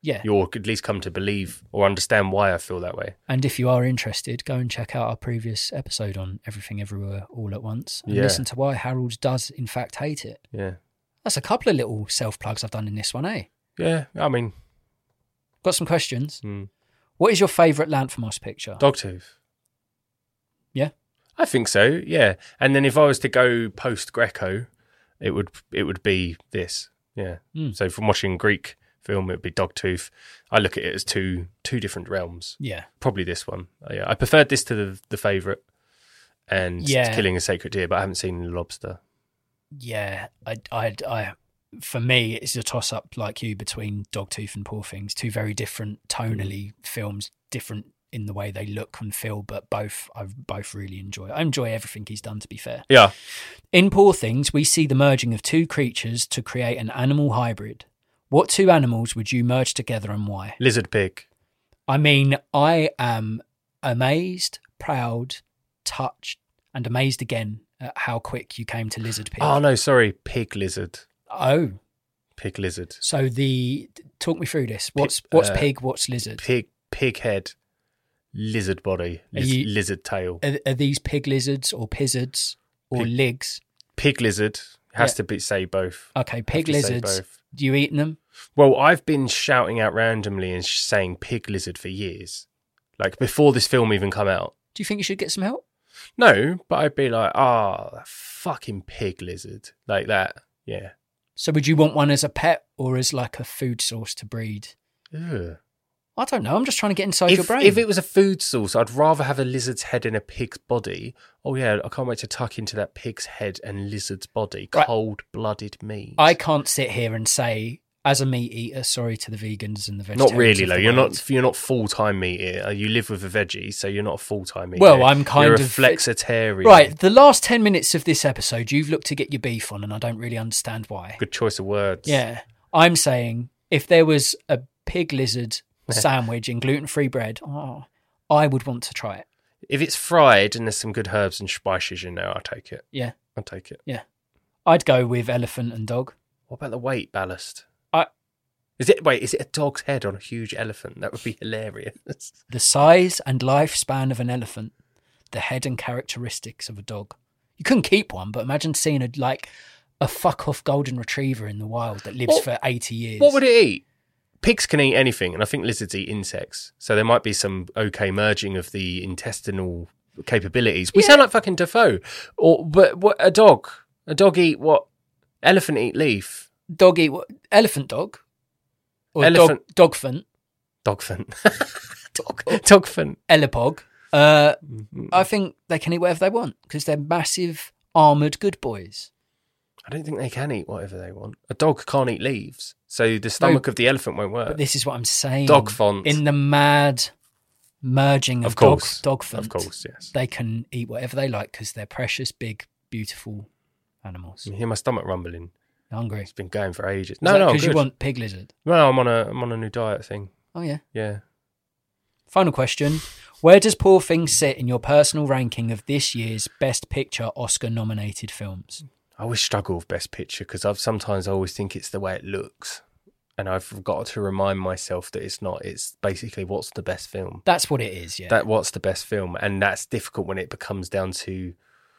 B: Yeah.
C: You'll at least come to believe or understand why I feel that way.
B: And if you are interested, go and check out our previous episode on Everything Everywhere All at Once and listen to why Harold does in fact hate it.
C: Yeah.
B: That's a couple of little self-plugs I've done in this one, eh?
C: Yeah, I mean...
B: Got some questions. What is your favourite Lanthimos picture?
C: Dogtooth.
B: Yeah?
C: I think so, yeah. And then if I was to go post-Greco, it would be this, yeah. So from watching Greek film, it would be Dogtooth. I look at it as two different realms.
B: Yeah.
C: Probably this one. Yeah, I preferred this to the favourite and Killing a Sacred Deer, but I haven't seen The Lobster.
B: Yeah, I for me, it's a toss-up like you between Dogtooth and Poor Things. Two very different tonally films, different in the way they look and feel, but I both really enjoy. I enjoy everything he's done, to be fair.
C: Yeah.
B: In Poor Things, we see the merging of two creatures to create an animal hybrid. What two animals would you merge together and why?
C: Lizard pig.
B: I mean, I am amazed, proud, touched, and amazed again at how quick you came to lizard pig.
C: Oh, no, sorry. Pig lizard.
B: Oh.
C: Pig lizard.
B: So talk me through this. What's pig, what's lizard?
C: Pig head, lizard body, lizard tail.
B: Are these pig lizards or pizzards or ligs?
C: Pig lizard has to say both.
B: Okay, pig lizards. Do you eat them?
C: Well, I've been shouting out randomly and saying pig lizard for years. Like before this film even come out.
B: Do you think you should get some help?
C: No, but I'd be like, that fucking pig lizard. Like that, yeah.
B: So would you want one as a pet or as like a food source to breed?
C: Ugh.
B: I don't know. I'm just trying to get inside your brain.
C: If it was a food source, I'd rather have a lizard's head in a pig's body. Oh yeah, I can't wait to tuck into that pig's head and lizard's body. Right. Cold-blooded meat.
B: I can't sit here and say, as a meat eater, sorry to the vegans and the vegetarians.
C: Not really, though. You're not full-time meat eater. You live with a veggie, so you're not a full-time eater.
B: Well, I'm kind
C: you're
B: of
C: a flexitarian.
B: Right. The last 10 minutes of this episode, you've looked to get your beef on, and I don't really understand why.
C: Good choice of words.
B: Yeah, I'm saying if there was a pig lizard sandwich in gluten-free bread, I would want to try it.
C: If it's fried and there's some good herbs and spices in there, I'll take it.
B: Yeah.
C: I'll take it.
B: Yeah. I'd go with elephant and dog.
C: What about the weight ballast? Is it a dog's head on a huge elephant? That would be hilarious.
B: The size and lifespan of an elephant, the head and characteristics of a dog. You couldn't keep one, but imagine seeing a fuck-off golden retriever in the wild that lives for 80 years.
C: What would it eat? Pigs can eat anything, and I think lizards eat insects. So there might be some merging of the intestinal capabilities. We sound like fucking Defoe. But what, a dog eat what? Elephant eat leaf.
B: Dog eat what? Elephant dog? Or
C: elephant.
B: Dogfant.
C: Dogfant. Dogfant.
B: Elipog. I think they can eat whatever they want because they're massive, armoured good boys.
C: I don't think they can eat whatever they want. A dog can't eat leaves, so the stomach of the elephant won't work.
B: But this is what I'm saying.
C: Dogfont.
B: In the mad merging of dogfont.
C: Of course, yes.
B: They can eat whatever they like because they're precious, big, beautiful animals.
C: You hear my stomach rumbling.
B: Hungry.
C: It's been going for ages.
B: No, because you want pig lizard.
C: No, I'm on a new diet thing.
B: Oh yeah.
C: Yeah.
B: Final question. Where does Poor Things sit in your personal ranking of this year's Best Picture Oscar-nominated films?
C: I always struggle with Best Picture because I always think it's the way it looks. And I've got to remind myself that it's not. It's basically what's the best film.
B: That's what it is, yeah.
C: What's the best film. And that's difficult when it becomes down to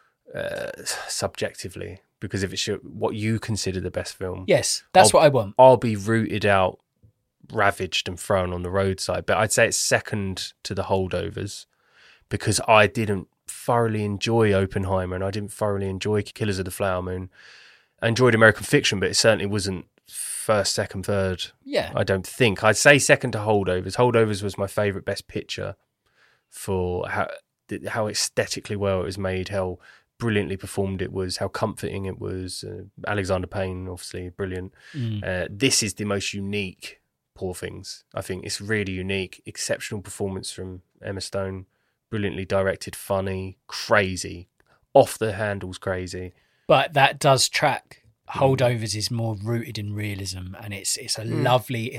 C: subjectively. Because if it's what you consider the best film.
B: Yes, that's what I want.
C: I'll be rooted out, ravaged and thrown on the roadside. But I'd say it's second to The Holdovers because I didn't thoroughly enjoy Oppenheimer and I didn't thoroughly enjoy Killers of the Flower Moon. I enjoyed American Fiction, but it certainly wasn't first, second, third.
B: Yeah.
C: I don't think. I'd say second to Holdovers. Holdovers was my favourite Best Picture for how aesthetically well it was made, how brilliantly performed it was, how comforting it was. Alexander Payne, obviously, brilliant. This is the most unique Poor Things. I think it's really unique. Exceptional performance from Emma Stone. Brilliantly directed, funny, crazy, off the handles crazy.
B: But that does track. Holdovers is more rooted in realism, and it's a lovely,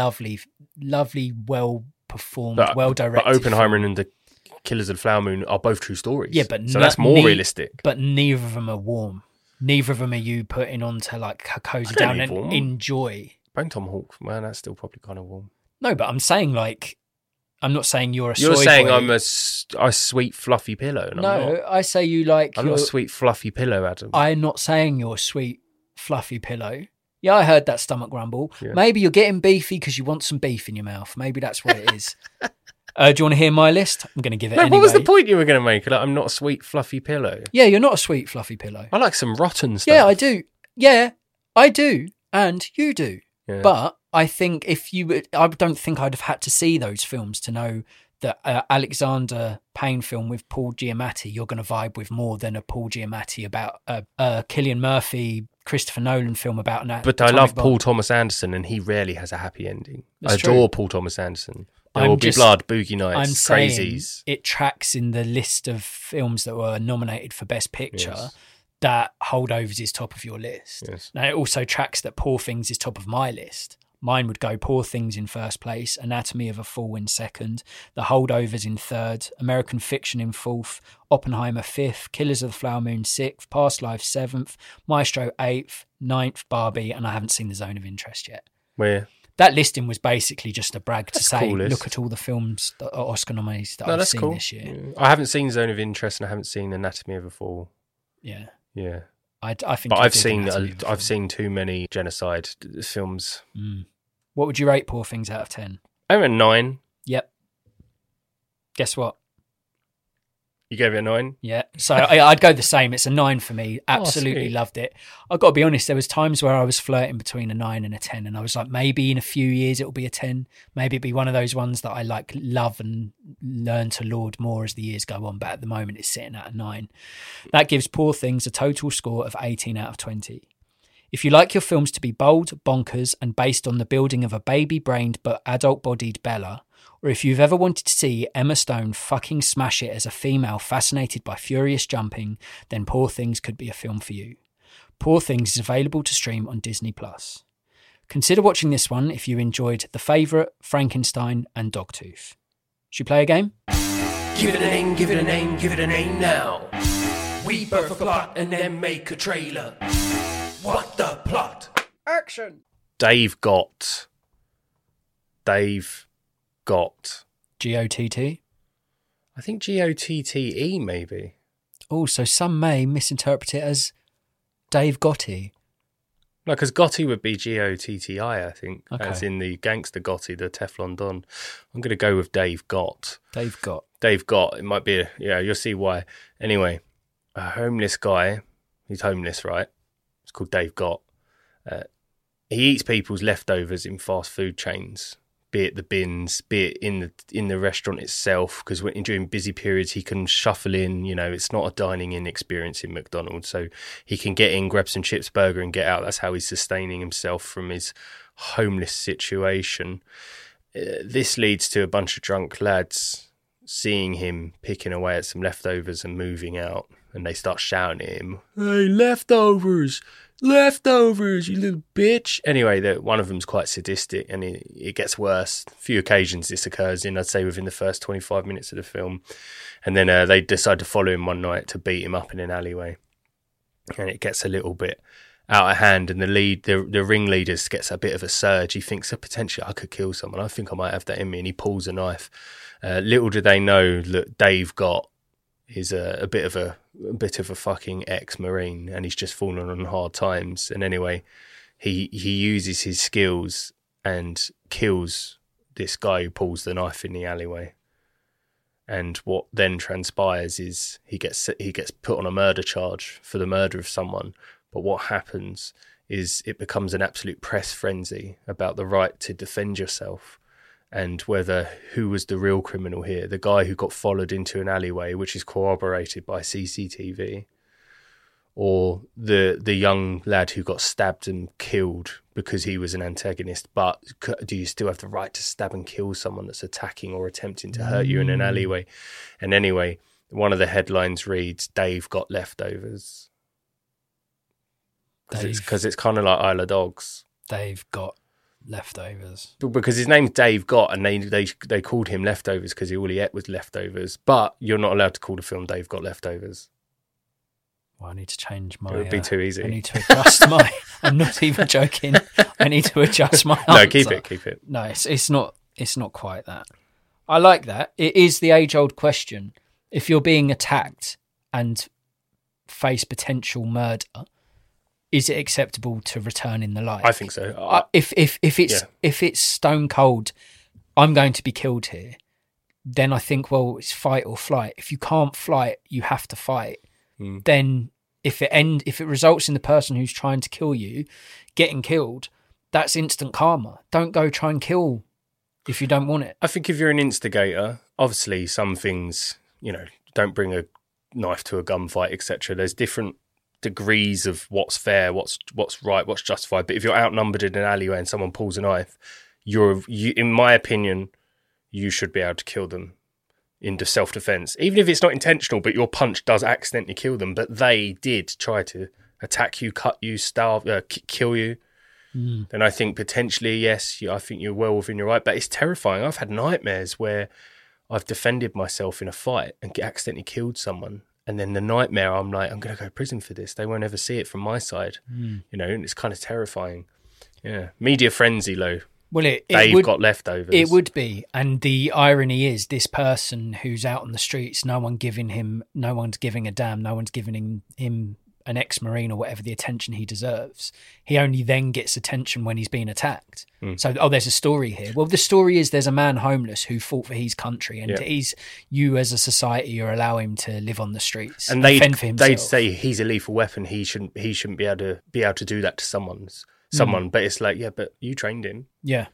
B: well performed, well directed.
C: But Oppenheimer and the Killers of the Flower Moon are both true stories.
B: Yeah, but
C: so that's more realistic.
B: But neither of them are warm. Neither of them are you putting on to like cozy down and enjoy.
C: Bone tomahawk, man, that's still probably kind of warm.
B: No, but I'm saying like, I'm not saying you're a
C: You're
B: soy
C: saying
B: boy.
C: I'm a sweet fluffy pillow. And I'm
B: No,
C: not.
B: I say you like.
C: I'm not a sweet fluffy pillow, Adam.
B: I'm not saying you're a sweet fluffy pillow. Yeah, I heard that stomach grumble.
C: Yeah.
B: Maybe you're getting beefy because you want some beef in your mouth. Maybe that's what it is. Do you want to hear my list? I'm going to give it anyway.
C: What was the point you were going to make? Like, I'm not a sweet fluffy pillow.
B: Yeah, you're not a sweet fluffy pillow.
C: I like some rotten stuff.
B: Yeah, I do. Yeah, I do. And you do.
C: Yeah.
B: But I think I don't think I'd have had to see those films to know that Alexander Payne film with Paul Giamatti, you're going to vibe with more than a Paul Giamatti about a Cillian Murphy, Christopher Nolan film about an
C: But I love Paul Thomas Anderson, and he rarely has a happy ending. I adore Paul Thomas Anderson. There will be blood, Boogie Nights,
B: I'm
C: Crazies.
B: saying it tracks in the list of films that were nominated for Best Picture.
C: Yes.
B: That Holdovers is top of your list.
C: Yes.
B: Now, it also tracks that Poor Things is top of my list. Mine would go Poor Things in first place, Anatomy of a Fall in second, The Holdovers in third, American Fiction in fourth, Oppenheimer fifth, Killers of the Flower Moon sixth, Past Life seventh, Maestro eighth, ninth, Barbie, and I haven't seen The Zone of Interest yet.
C: Where?
B: That listing was basically just a brag to say,
C: cool list.
B: look at all the films that are Oscar nominees that I've seen this year.
C: Yeah. I haven't seen Zone of Interest, and I haven't seen Anatomy of a Fall.
B: Yeah.
C: Yeah.
B: I think.
C: But I've seen too many genocide films.
B: What would you rate Poor Things out of 10?
C: I'm a 9.
B: Yep. Guess what?
C: You gave it a 9?
B: Yeah. So I'd go the same. It's a 9 for me. Absolutely
C: sweet.
B: loved it. I've got to be honest, there was times where I was flirting between a 9 and a 10, and I was like, maybe in a few years it'll be a 10. Maybe it'll be one of those ones that I like love and learn to laud more as the years go on. But at the moment it's sitting at a 9. That gives Poor Things a total score of 18 out of 20. If you like your films to be bold, bonkers, and based on the building of a baby-brained but adult-bodied Bella, or if you've ever wanted to see Emma Stone fucking smash it as a female fascinated by furious jumping, then Poor Things could be a film for you. Poor Things is available to stream on Disney+. Consider watching this one if you enjoyed The Favourite, Frankenstein, and Dogtooth. Should we play a game?
E: Give it a name, give it a name, give it a name now. We birth a plot and then make a trailer. What the plot?
B: Action!
C: Dave Gott.
B: G-O-T-T?
C: I think G-O-T-T-E maybe.
B: Also, some may misinterpret it as Dave Gotti.
C: No, because Gotti would be G-O-T-T-I, I think,
B: Okay.
C: as in the gangster Gotti, the Teflon Don. I'm going to go with Dave Gott.
B: Dave Gott.
C: Dave Gott, it might be, you'll see why. Anyway, a homeless guy, he's homeless, right? It's called Dave Gott. He eats people's leftovers in fast food chains, be it the bins, be it in the restaurant itself, because during busy periods he can shuffle in, it's not a dining in experience in McDonald's, so he can get in, grab some chips, burger and get out. That's how he's sustaining himself from his homeless situation. This leads to a bunch of drunk lads seeing him picking away at some leftovers and moving out, and they start shouting at him, "Hey, leftovers, you little bitch." Anyway, one of them's quite sadistic, and it gets worse. A few occasions this occurs in, I'd say, within the first 25 minutes of the film. And then they decide to follow him one night to beat him up in an alleyway. And it gets a little bit out of hand, and the ringleader gets a bit of a surge. He thinks, potentially I could kill someone. I think I might have that in me. And he pulls a knife. Little do they know that Dave Gott is a bit of a fucking ex-Marine, and he's just fallen on hard times. And anyway, he uses his skills and kills this guy who pulls the knife in the alleyway. And what then transpires is he gets put on a murder charge for the murder of someone. But what happens is it becomes an absolute press frenzy about the right to defend yourself, and who was the real criminal here, the guy who got followed into an alleyway, which is corroborated by CCTV, or the young lad who got stabbed and killed because he was an antagonist. But do you still have the right to stab and kill someone that's attacking or attempting to hurt you in an alleyway? And anyway, one of the headlines reads, "Dave got leftovers." Because it's kind of like Isle of Dogs.
B: Dave Gott leftovers.
C: Because his name's Dave Gott, and they called him Leftovers because all he ate was leftovers. But you're not allowed to call the film Dave Got Leftovers.
B: Well, I need to change my...
C: It would be too easy.
B: I need to adjust my... I'm not even joking. I need to adjust my answer.
C: No, keep it.
B: No, it's not quite that. I like that. It is the age-old question. If you're being attacked and face potential murder, is it acceptable to return in the light?
C: I think so.
B: If it's stone cold, I'm going to be killed here, then I think, well, it's fight or flight. If you can't fight, you have to fight. Then if it results in the person who's trying to kill you getting killed, that's instant karma. Don't go try and kill if you don't want it.
C: I think if you're an instigator, obviously some things, don't bring a knife to a gunfight, etc. There's different degrees of what's fair, what's right, what's justified. But if you're outnumbered in an alleyway and someone pulls a knife, you, in my opinion, you should be able to kill them in self-defense, even if it's not intentional, but your punch does accidentally kill them. But they did try to attack you, cut you, starve, kill you. Then I think potentially, yes, I think you're well within your right. But it's terrifying. I've had nightmares where I've defended myself in a fight and accidentally killed someone. And then the nightmare, I'm like, I'm going to go to prison for this. They won't ever see it from my side. And it's kind of terrifying. Yeah. Media frenzy, though.
B: Well,
C: they've got leftovers.
B: It would be. And the irony is this person who's out on the streets, no one's giving a damn, no one's giving him an ex-Marine or whatever the attention he deserves. He only then gets attention when he's being attacked. So, there's a story here. Well, the story is there's a man homeless who fought for his country, and you as a society are allow him to live on the streets and fend for himself.
C: They'd say he's a lethal weapon. He shouldn't be able to do that to someone. But it's like, yeah, but you trained him.
B: Yeah.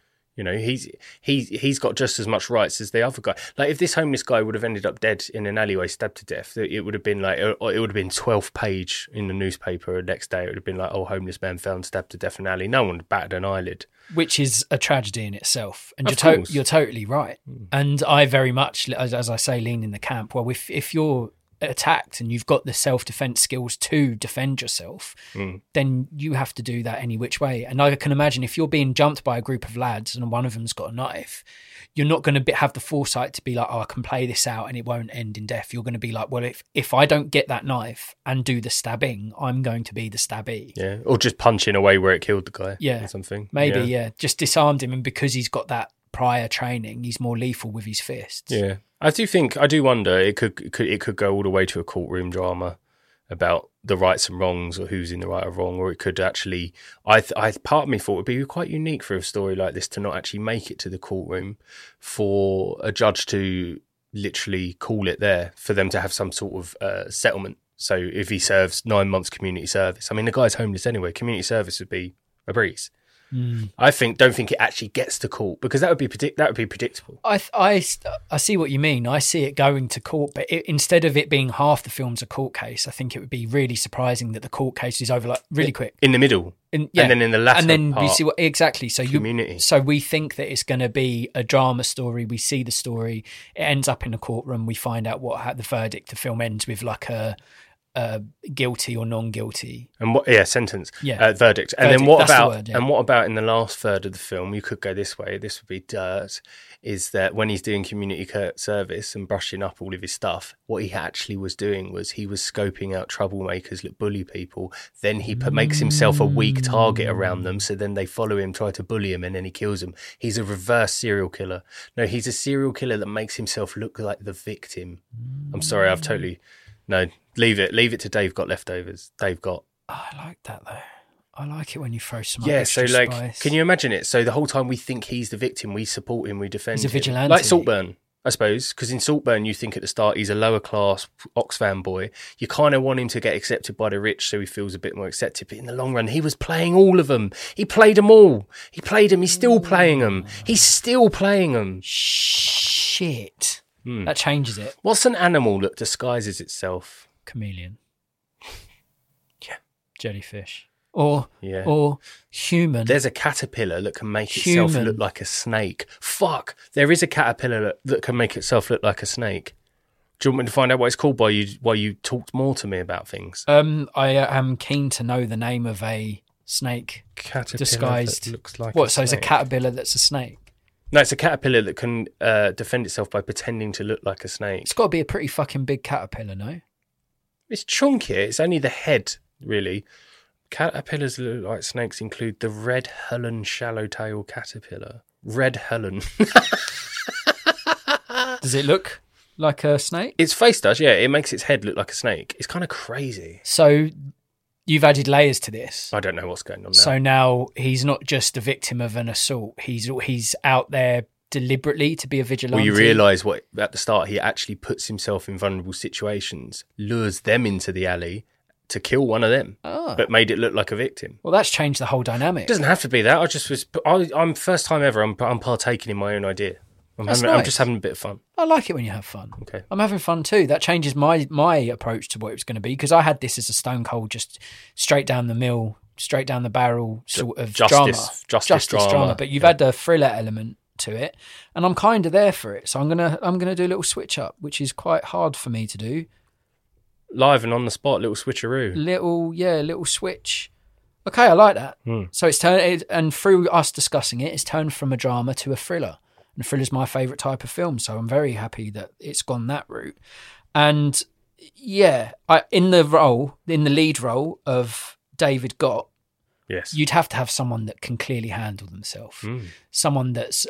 C: He's got just as much rights as the other guy. Like if this homeless guy would have ended up dead in an alleyway, stabbed to death, it would have been like, it would have been 12th page in the newspaper. The next day, it would have been like, oh, homeless man found stabbed to death in an alley. No one batted an eyelid.
B: Which is a tragedy in itself. And
C: Of
B: you're totally right. And I very much, as I say, lean in the camp. Well, if you're attacked and you've got the self-defense skills to defend yourself, then you have to do that any which way. And I can imagine if you're being jumped by a group of lads and one of them's got a knife, you're not going to have the foresight to be like, oh, I can play this out and it won't end in death. You're going to be like, well, if I don't get that knife and do the stabbing, I'm going to be the stabbee.
C: Yeah, or just punch in a way where it killed the guy.
B: Yeah,
C: or something.
B: Maybe, just disarmed him, and because he's got that prior training, he's more lethal with his fists.
C: Yeah. I do wonder it could go all the way to a courtroom drama about the rights and wrongs or who's in the right or wrong, or it could actually, part of me thought it would be quite unique for a story like this to not actually make it to the courtroom, for a judge to literally call it there, for them to have some sort of settlement. So if he serves 9 months community service, I mean, the guy's homeless anyway, community service would be a breeze. I don't think it actually gets to court, because that would be predictable.
B: I see what you mean. I see it going to court, but instead of it being half the film's a court case, I think it would be really surprising that the court case is over really quick
C: in the middle, and then in the latter,
B: and then
C: part,
B: we see what exactly. So
C: community.
B: So we think that it's going to be a drama story. We see the story. It ends up in a courtroom. We find out what the verdict. The film ends with like a guilty or non-guilty,
C: and sentence, verdict. And then what about in the last third of the film? You could go this way. This would be dirt. Is that when he's doing community service and brushing up all of his stuff, what he actually was doing was he was scoping out troublemakers that bully people. Then he makes himself a weak target around them, so then they follow him, try to bully him, and then he kills them. He's a reverse serial killer. No, he's a serial killer that makes himself look like the victim. I'm sorry, I've totally. No, leave it to Dave Got Leftovers. Dave Got.
B: Oh, I like that though. I like it when you throw some
C: extra
B: spice.
C: Like, can you imagine it? So the whole time we think he's the victim, we support him, we defend him.
B: He's a vigilante.
C: Like Saltburn, I suppose, because in Saltburn you think at the start he's a lower class Oxfam boy. You kind of want him to get accepted by the rich so he feels a bit more accepted. But in the long run, he was playing all of them. He played them all. He played them. He's still playing them. He's still playing them.
B: Shit. That changes it.
C: What's an animal that disguises itself?
B: Chameleon.
C: Yeah.
B: Jellyfish. Or human.
C: There's a caterpillar that can make itself look like a snake. Fuck. There is a caterpillar that can make itself look like a snake. Do you want me to find out what it's called while you talked more to me about things?
B: I am keen to know the name of a snake
C: caterpillar
B: disguised.
C: That looks like
B: what? So it's a caterpillar that's a snake.
C: No, it's a caterpillar that can defend itself by pretending to look like a snake.
B: It's got to be a pretty fucking big caterpillar, no?
C: It's chunky. It's only the head, really. Caterpillars that look like snakes include the red Helen shallowtail caterpillar. Red Helen.
B: Does it look like a snake?
C: Its face does, yeah. It makes its head look like a snake. It's kind of crazy.
B: So you've added layers to this.
C: I don't know what's going on now.
B: So now he's not just a victim of an assault. He's out there deliberately to be a vigilante.
C: Well, you realise what at the start he actually puts himself in vulnerable situations, lures them into the alley to kill one of them, but made it look like a victim.
B: Well, that's changed the whole dynamic.
C: It doesn't have to be that. I'm first time ever. I'm partaking in my own idea. I'm just having a bit of fun.
B: I like it when you have fun.
C: Okay.
B: I'm having fun too. That changes my approach to what it was going to be, because I had this as a stone cold, just straight down the mill, straight down the barrel sort of
C: justice
B: drama. But you've had the thriller element to it, and I'm kind of there for it. So I'm gonna do a little switch up, which is quite hard for me to do.
C: Live and on the spot, little switcheroo.
B: Little switch. Okay, I like that. So it's turned, and through us discussing it, it's turned from a drama to a thriller. And thriller's my favourite type of film, so I'm very happy that it's gone that route. And yeah, in the lead role of David Gott,
C: yes,
B: you'd have to have someone that can clearly handle themselves, someone that's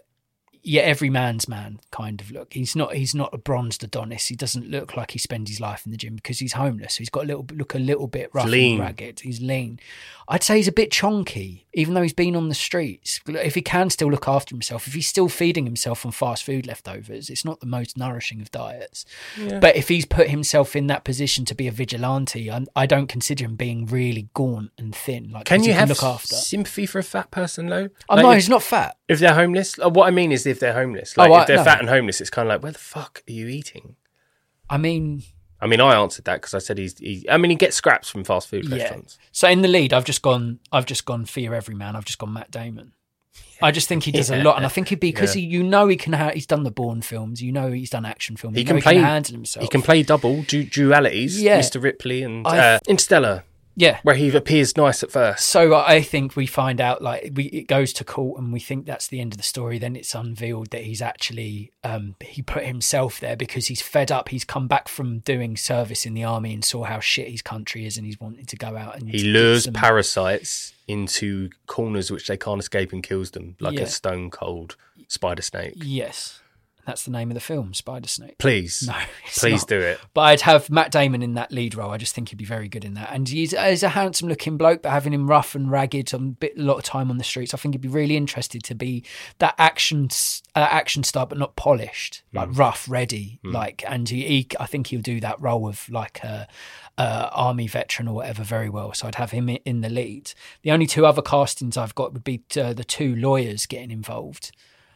B: every man's man kind of look. He's not a bronzed Adonis. He doesn't look like he spends his life in the gym because he's homeless. He's got a little bit rough and ragged. He's lean. I'd say he's a bit chonky, even though he's been on the streets. If he can still look after himself, if he's still feeding himself on fast food leftovers, it's not the most nourishing of diets. Yeah. But if he's put himself in that position to be a vigilante, I don't consider him being really gaunt and thin. Like,
C: can you have
B: look after
C: sympathy for a fat person though?
B: No, he's not fat.
C: If they're homeless, what I mean is if they're homeless, if they're fat and homeless, it's kind of like, where the fuck are you eating?
B: I mean,
C: I answered that because I said he gets scraps from fast food restaurants.
B: So in the lead, I've just gone for your everyman. I've just gone Matt Damon. I just think he does a lot, and I think he'd be because he's done the Bourne films. He's done action films. He can handle himself.
C: He can play double dualities. Yeah. Mr. Ripley and Interstellar.
B: Yeah,
C: where he appears nice at first.
B: So I think we find out it goes to court, and we think that's the end of the story. Then it's unveiled that he's actually he put himself there because he's fed up. He's come back from doing service in the army and saw how shit his country is, and he's wanted to go out and
C: he lures parasites into corners which they can't escape and kills them like a stone cold spider snake.
B: Yes. That's the name of the film, Spider Snake.
C: Please.
B: No,
C: please do it.
B: But I'd have Matt Damon in that lead role. I just think he'd be very good in that. And he's a handsome-looking bloke, but having him rough and ragged, a lot of time on the streets, I think he'd be really interested to be that action star, but not polished, like rough, ready. And I think he'll do that role of like a army veteran or whatever very well. So I'd have him in the lead. The only two other castings I've got would be the two lawyers getting involved.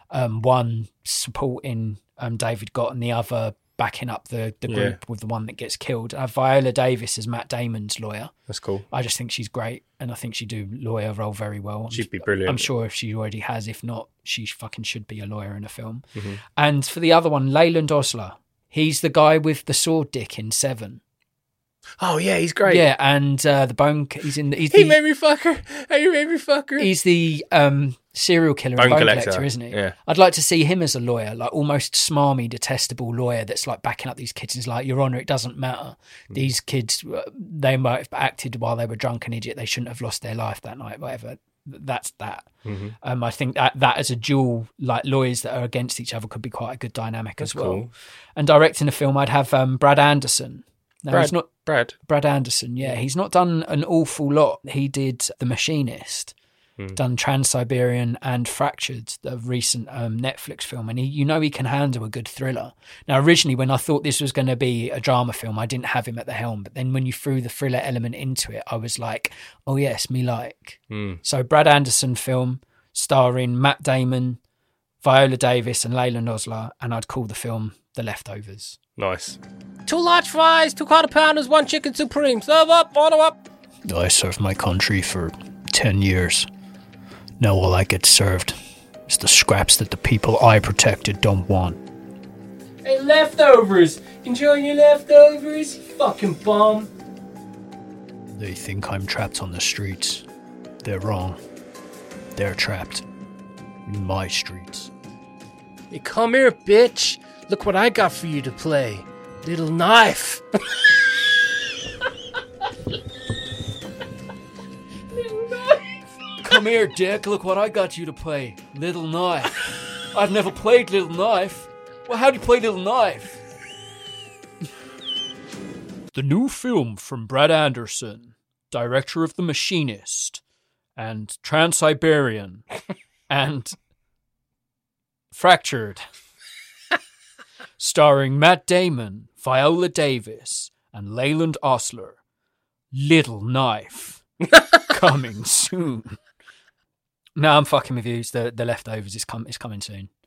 B: One supporting David Gott and the other backing up the group with the one that gets killed. Viola Davis as Matt Damon's lawyer.
C: That's cool.
B: I just think she's great, and I think she'd do lawyer role very well.
C: She'd be brilliant.
B: I'm sure if she already has, if not, she fucking should be a lawyer in a film. Mm-hmm. And for the other one, Leyland Osler. He's the guy with the sword dick in Seven.
C: Oh yeah, he's great.
B: Yeah, and the bone. He
C: made me fuck her. He made me fuck her.
B: He's the serial killer and bone collector, isn't he?
C: Yeah.
B: I'd like to see him as a lawyer, like almost smarmy, detestable lawyer that's like backing up these kids. He's like, Your Honour, it doesn't matter. These kids, they might have acted while they were drunk and idiot. They shouldn't have lost their life that night. Whatever. That's that. Mm-hmm. I think that as a dual, like lawyers that are against each other, could be quite a good dynamic as well. Cool. And directing a film, I'd have Brad Anderson. No, he's not Brad Anderson. Yeah, he's not done an awful lot. He did The Machinist, done Trans-Siberian and Fractured, the recent Netflix film, and he can handle a good thriller. Now, originally, when I thought this was going to be a drama film, I didn't have him at the helm. But then when you threw the thriller element into it, I was like, oh yes, me like. So Brad Anderson film starring Matt Damon, Viola Davis, and Leyland Osler, and I'd call the film The Leftovers.
C: Nice.
E: 2 large fries, 2 quarter pounders, 1 chicken supreme. Serve up, order up.
B: I served my country for 10 years. Now all I get served is the scraps that the people I protected don't want.
E: Hey, leftovers. Enjoying your leftovers, fucking bum.
B: They think I'm trapped on the streets. They're wrong. They're trapped in my streets.
E: Hey, come here, bitch. Look what I got for you to play. Little knife.
B: Come here, Dick. Look what I got you to play. Little Knife. I've never played Little Knife. Well, how do you play Little Knife? The new film from Brad Anderson, director of The Machinist and Trans-Siberian and Fractured, starring Matt Damon, Viola Davis, and Leyland Osler. Little Knife. Coming soon. No, I'm fucking with you. It's the Leftovers. It's coming soon.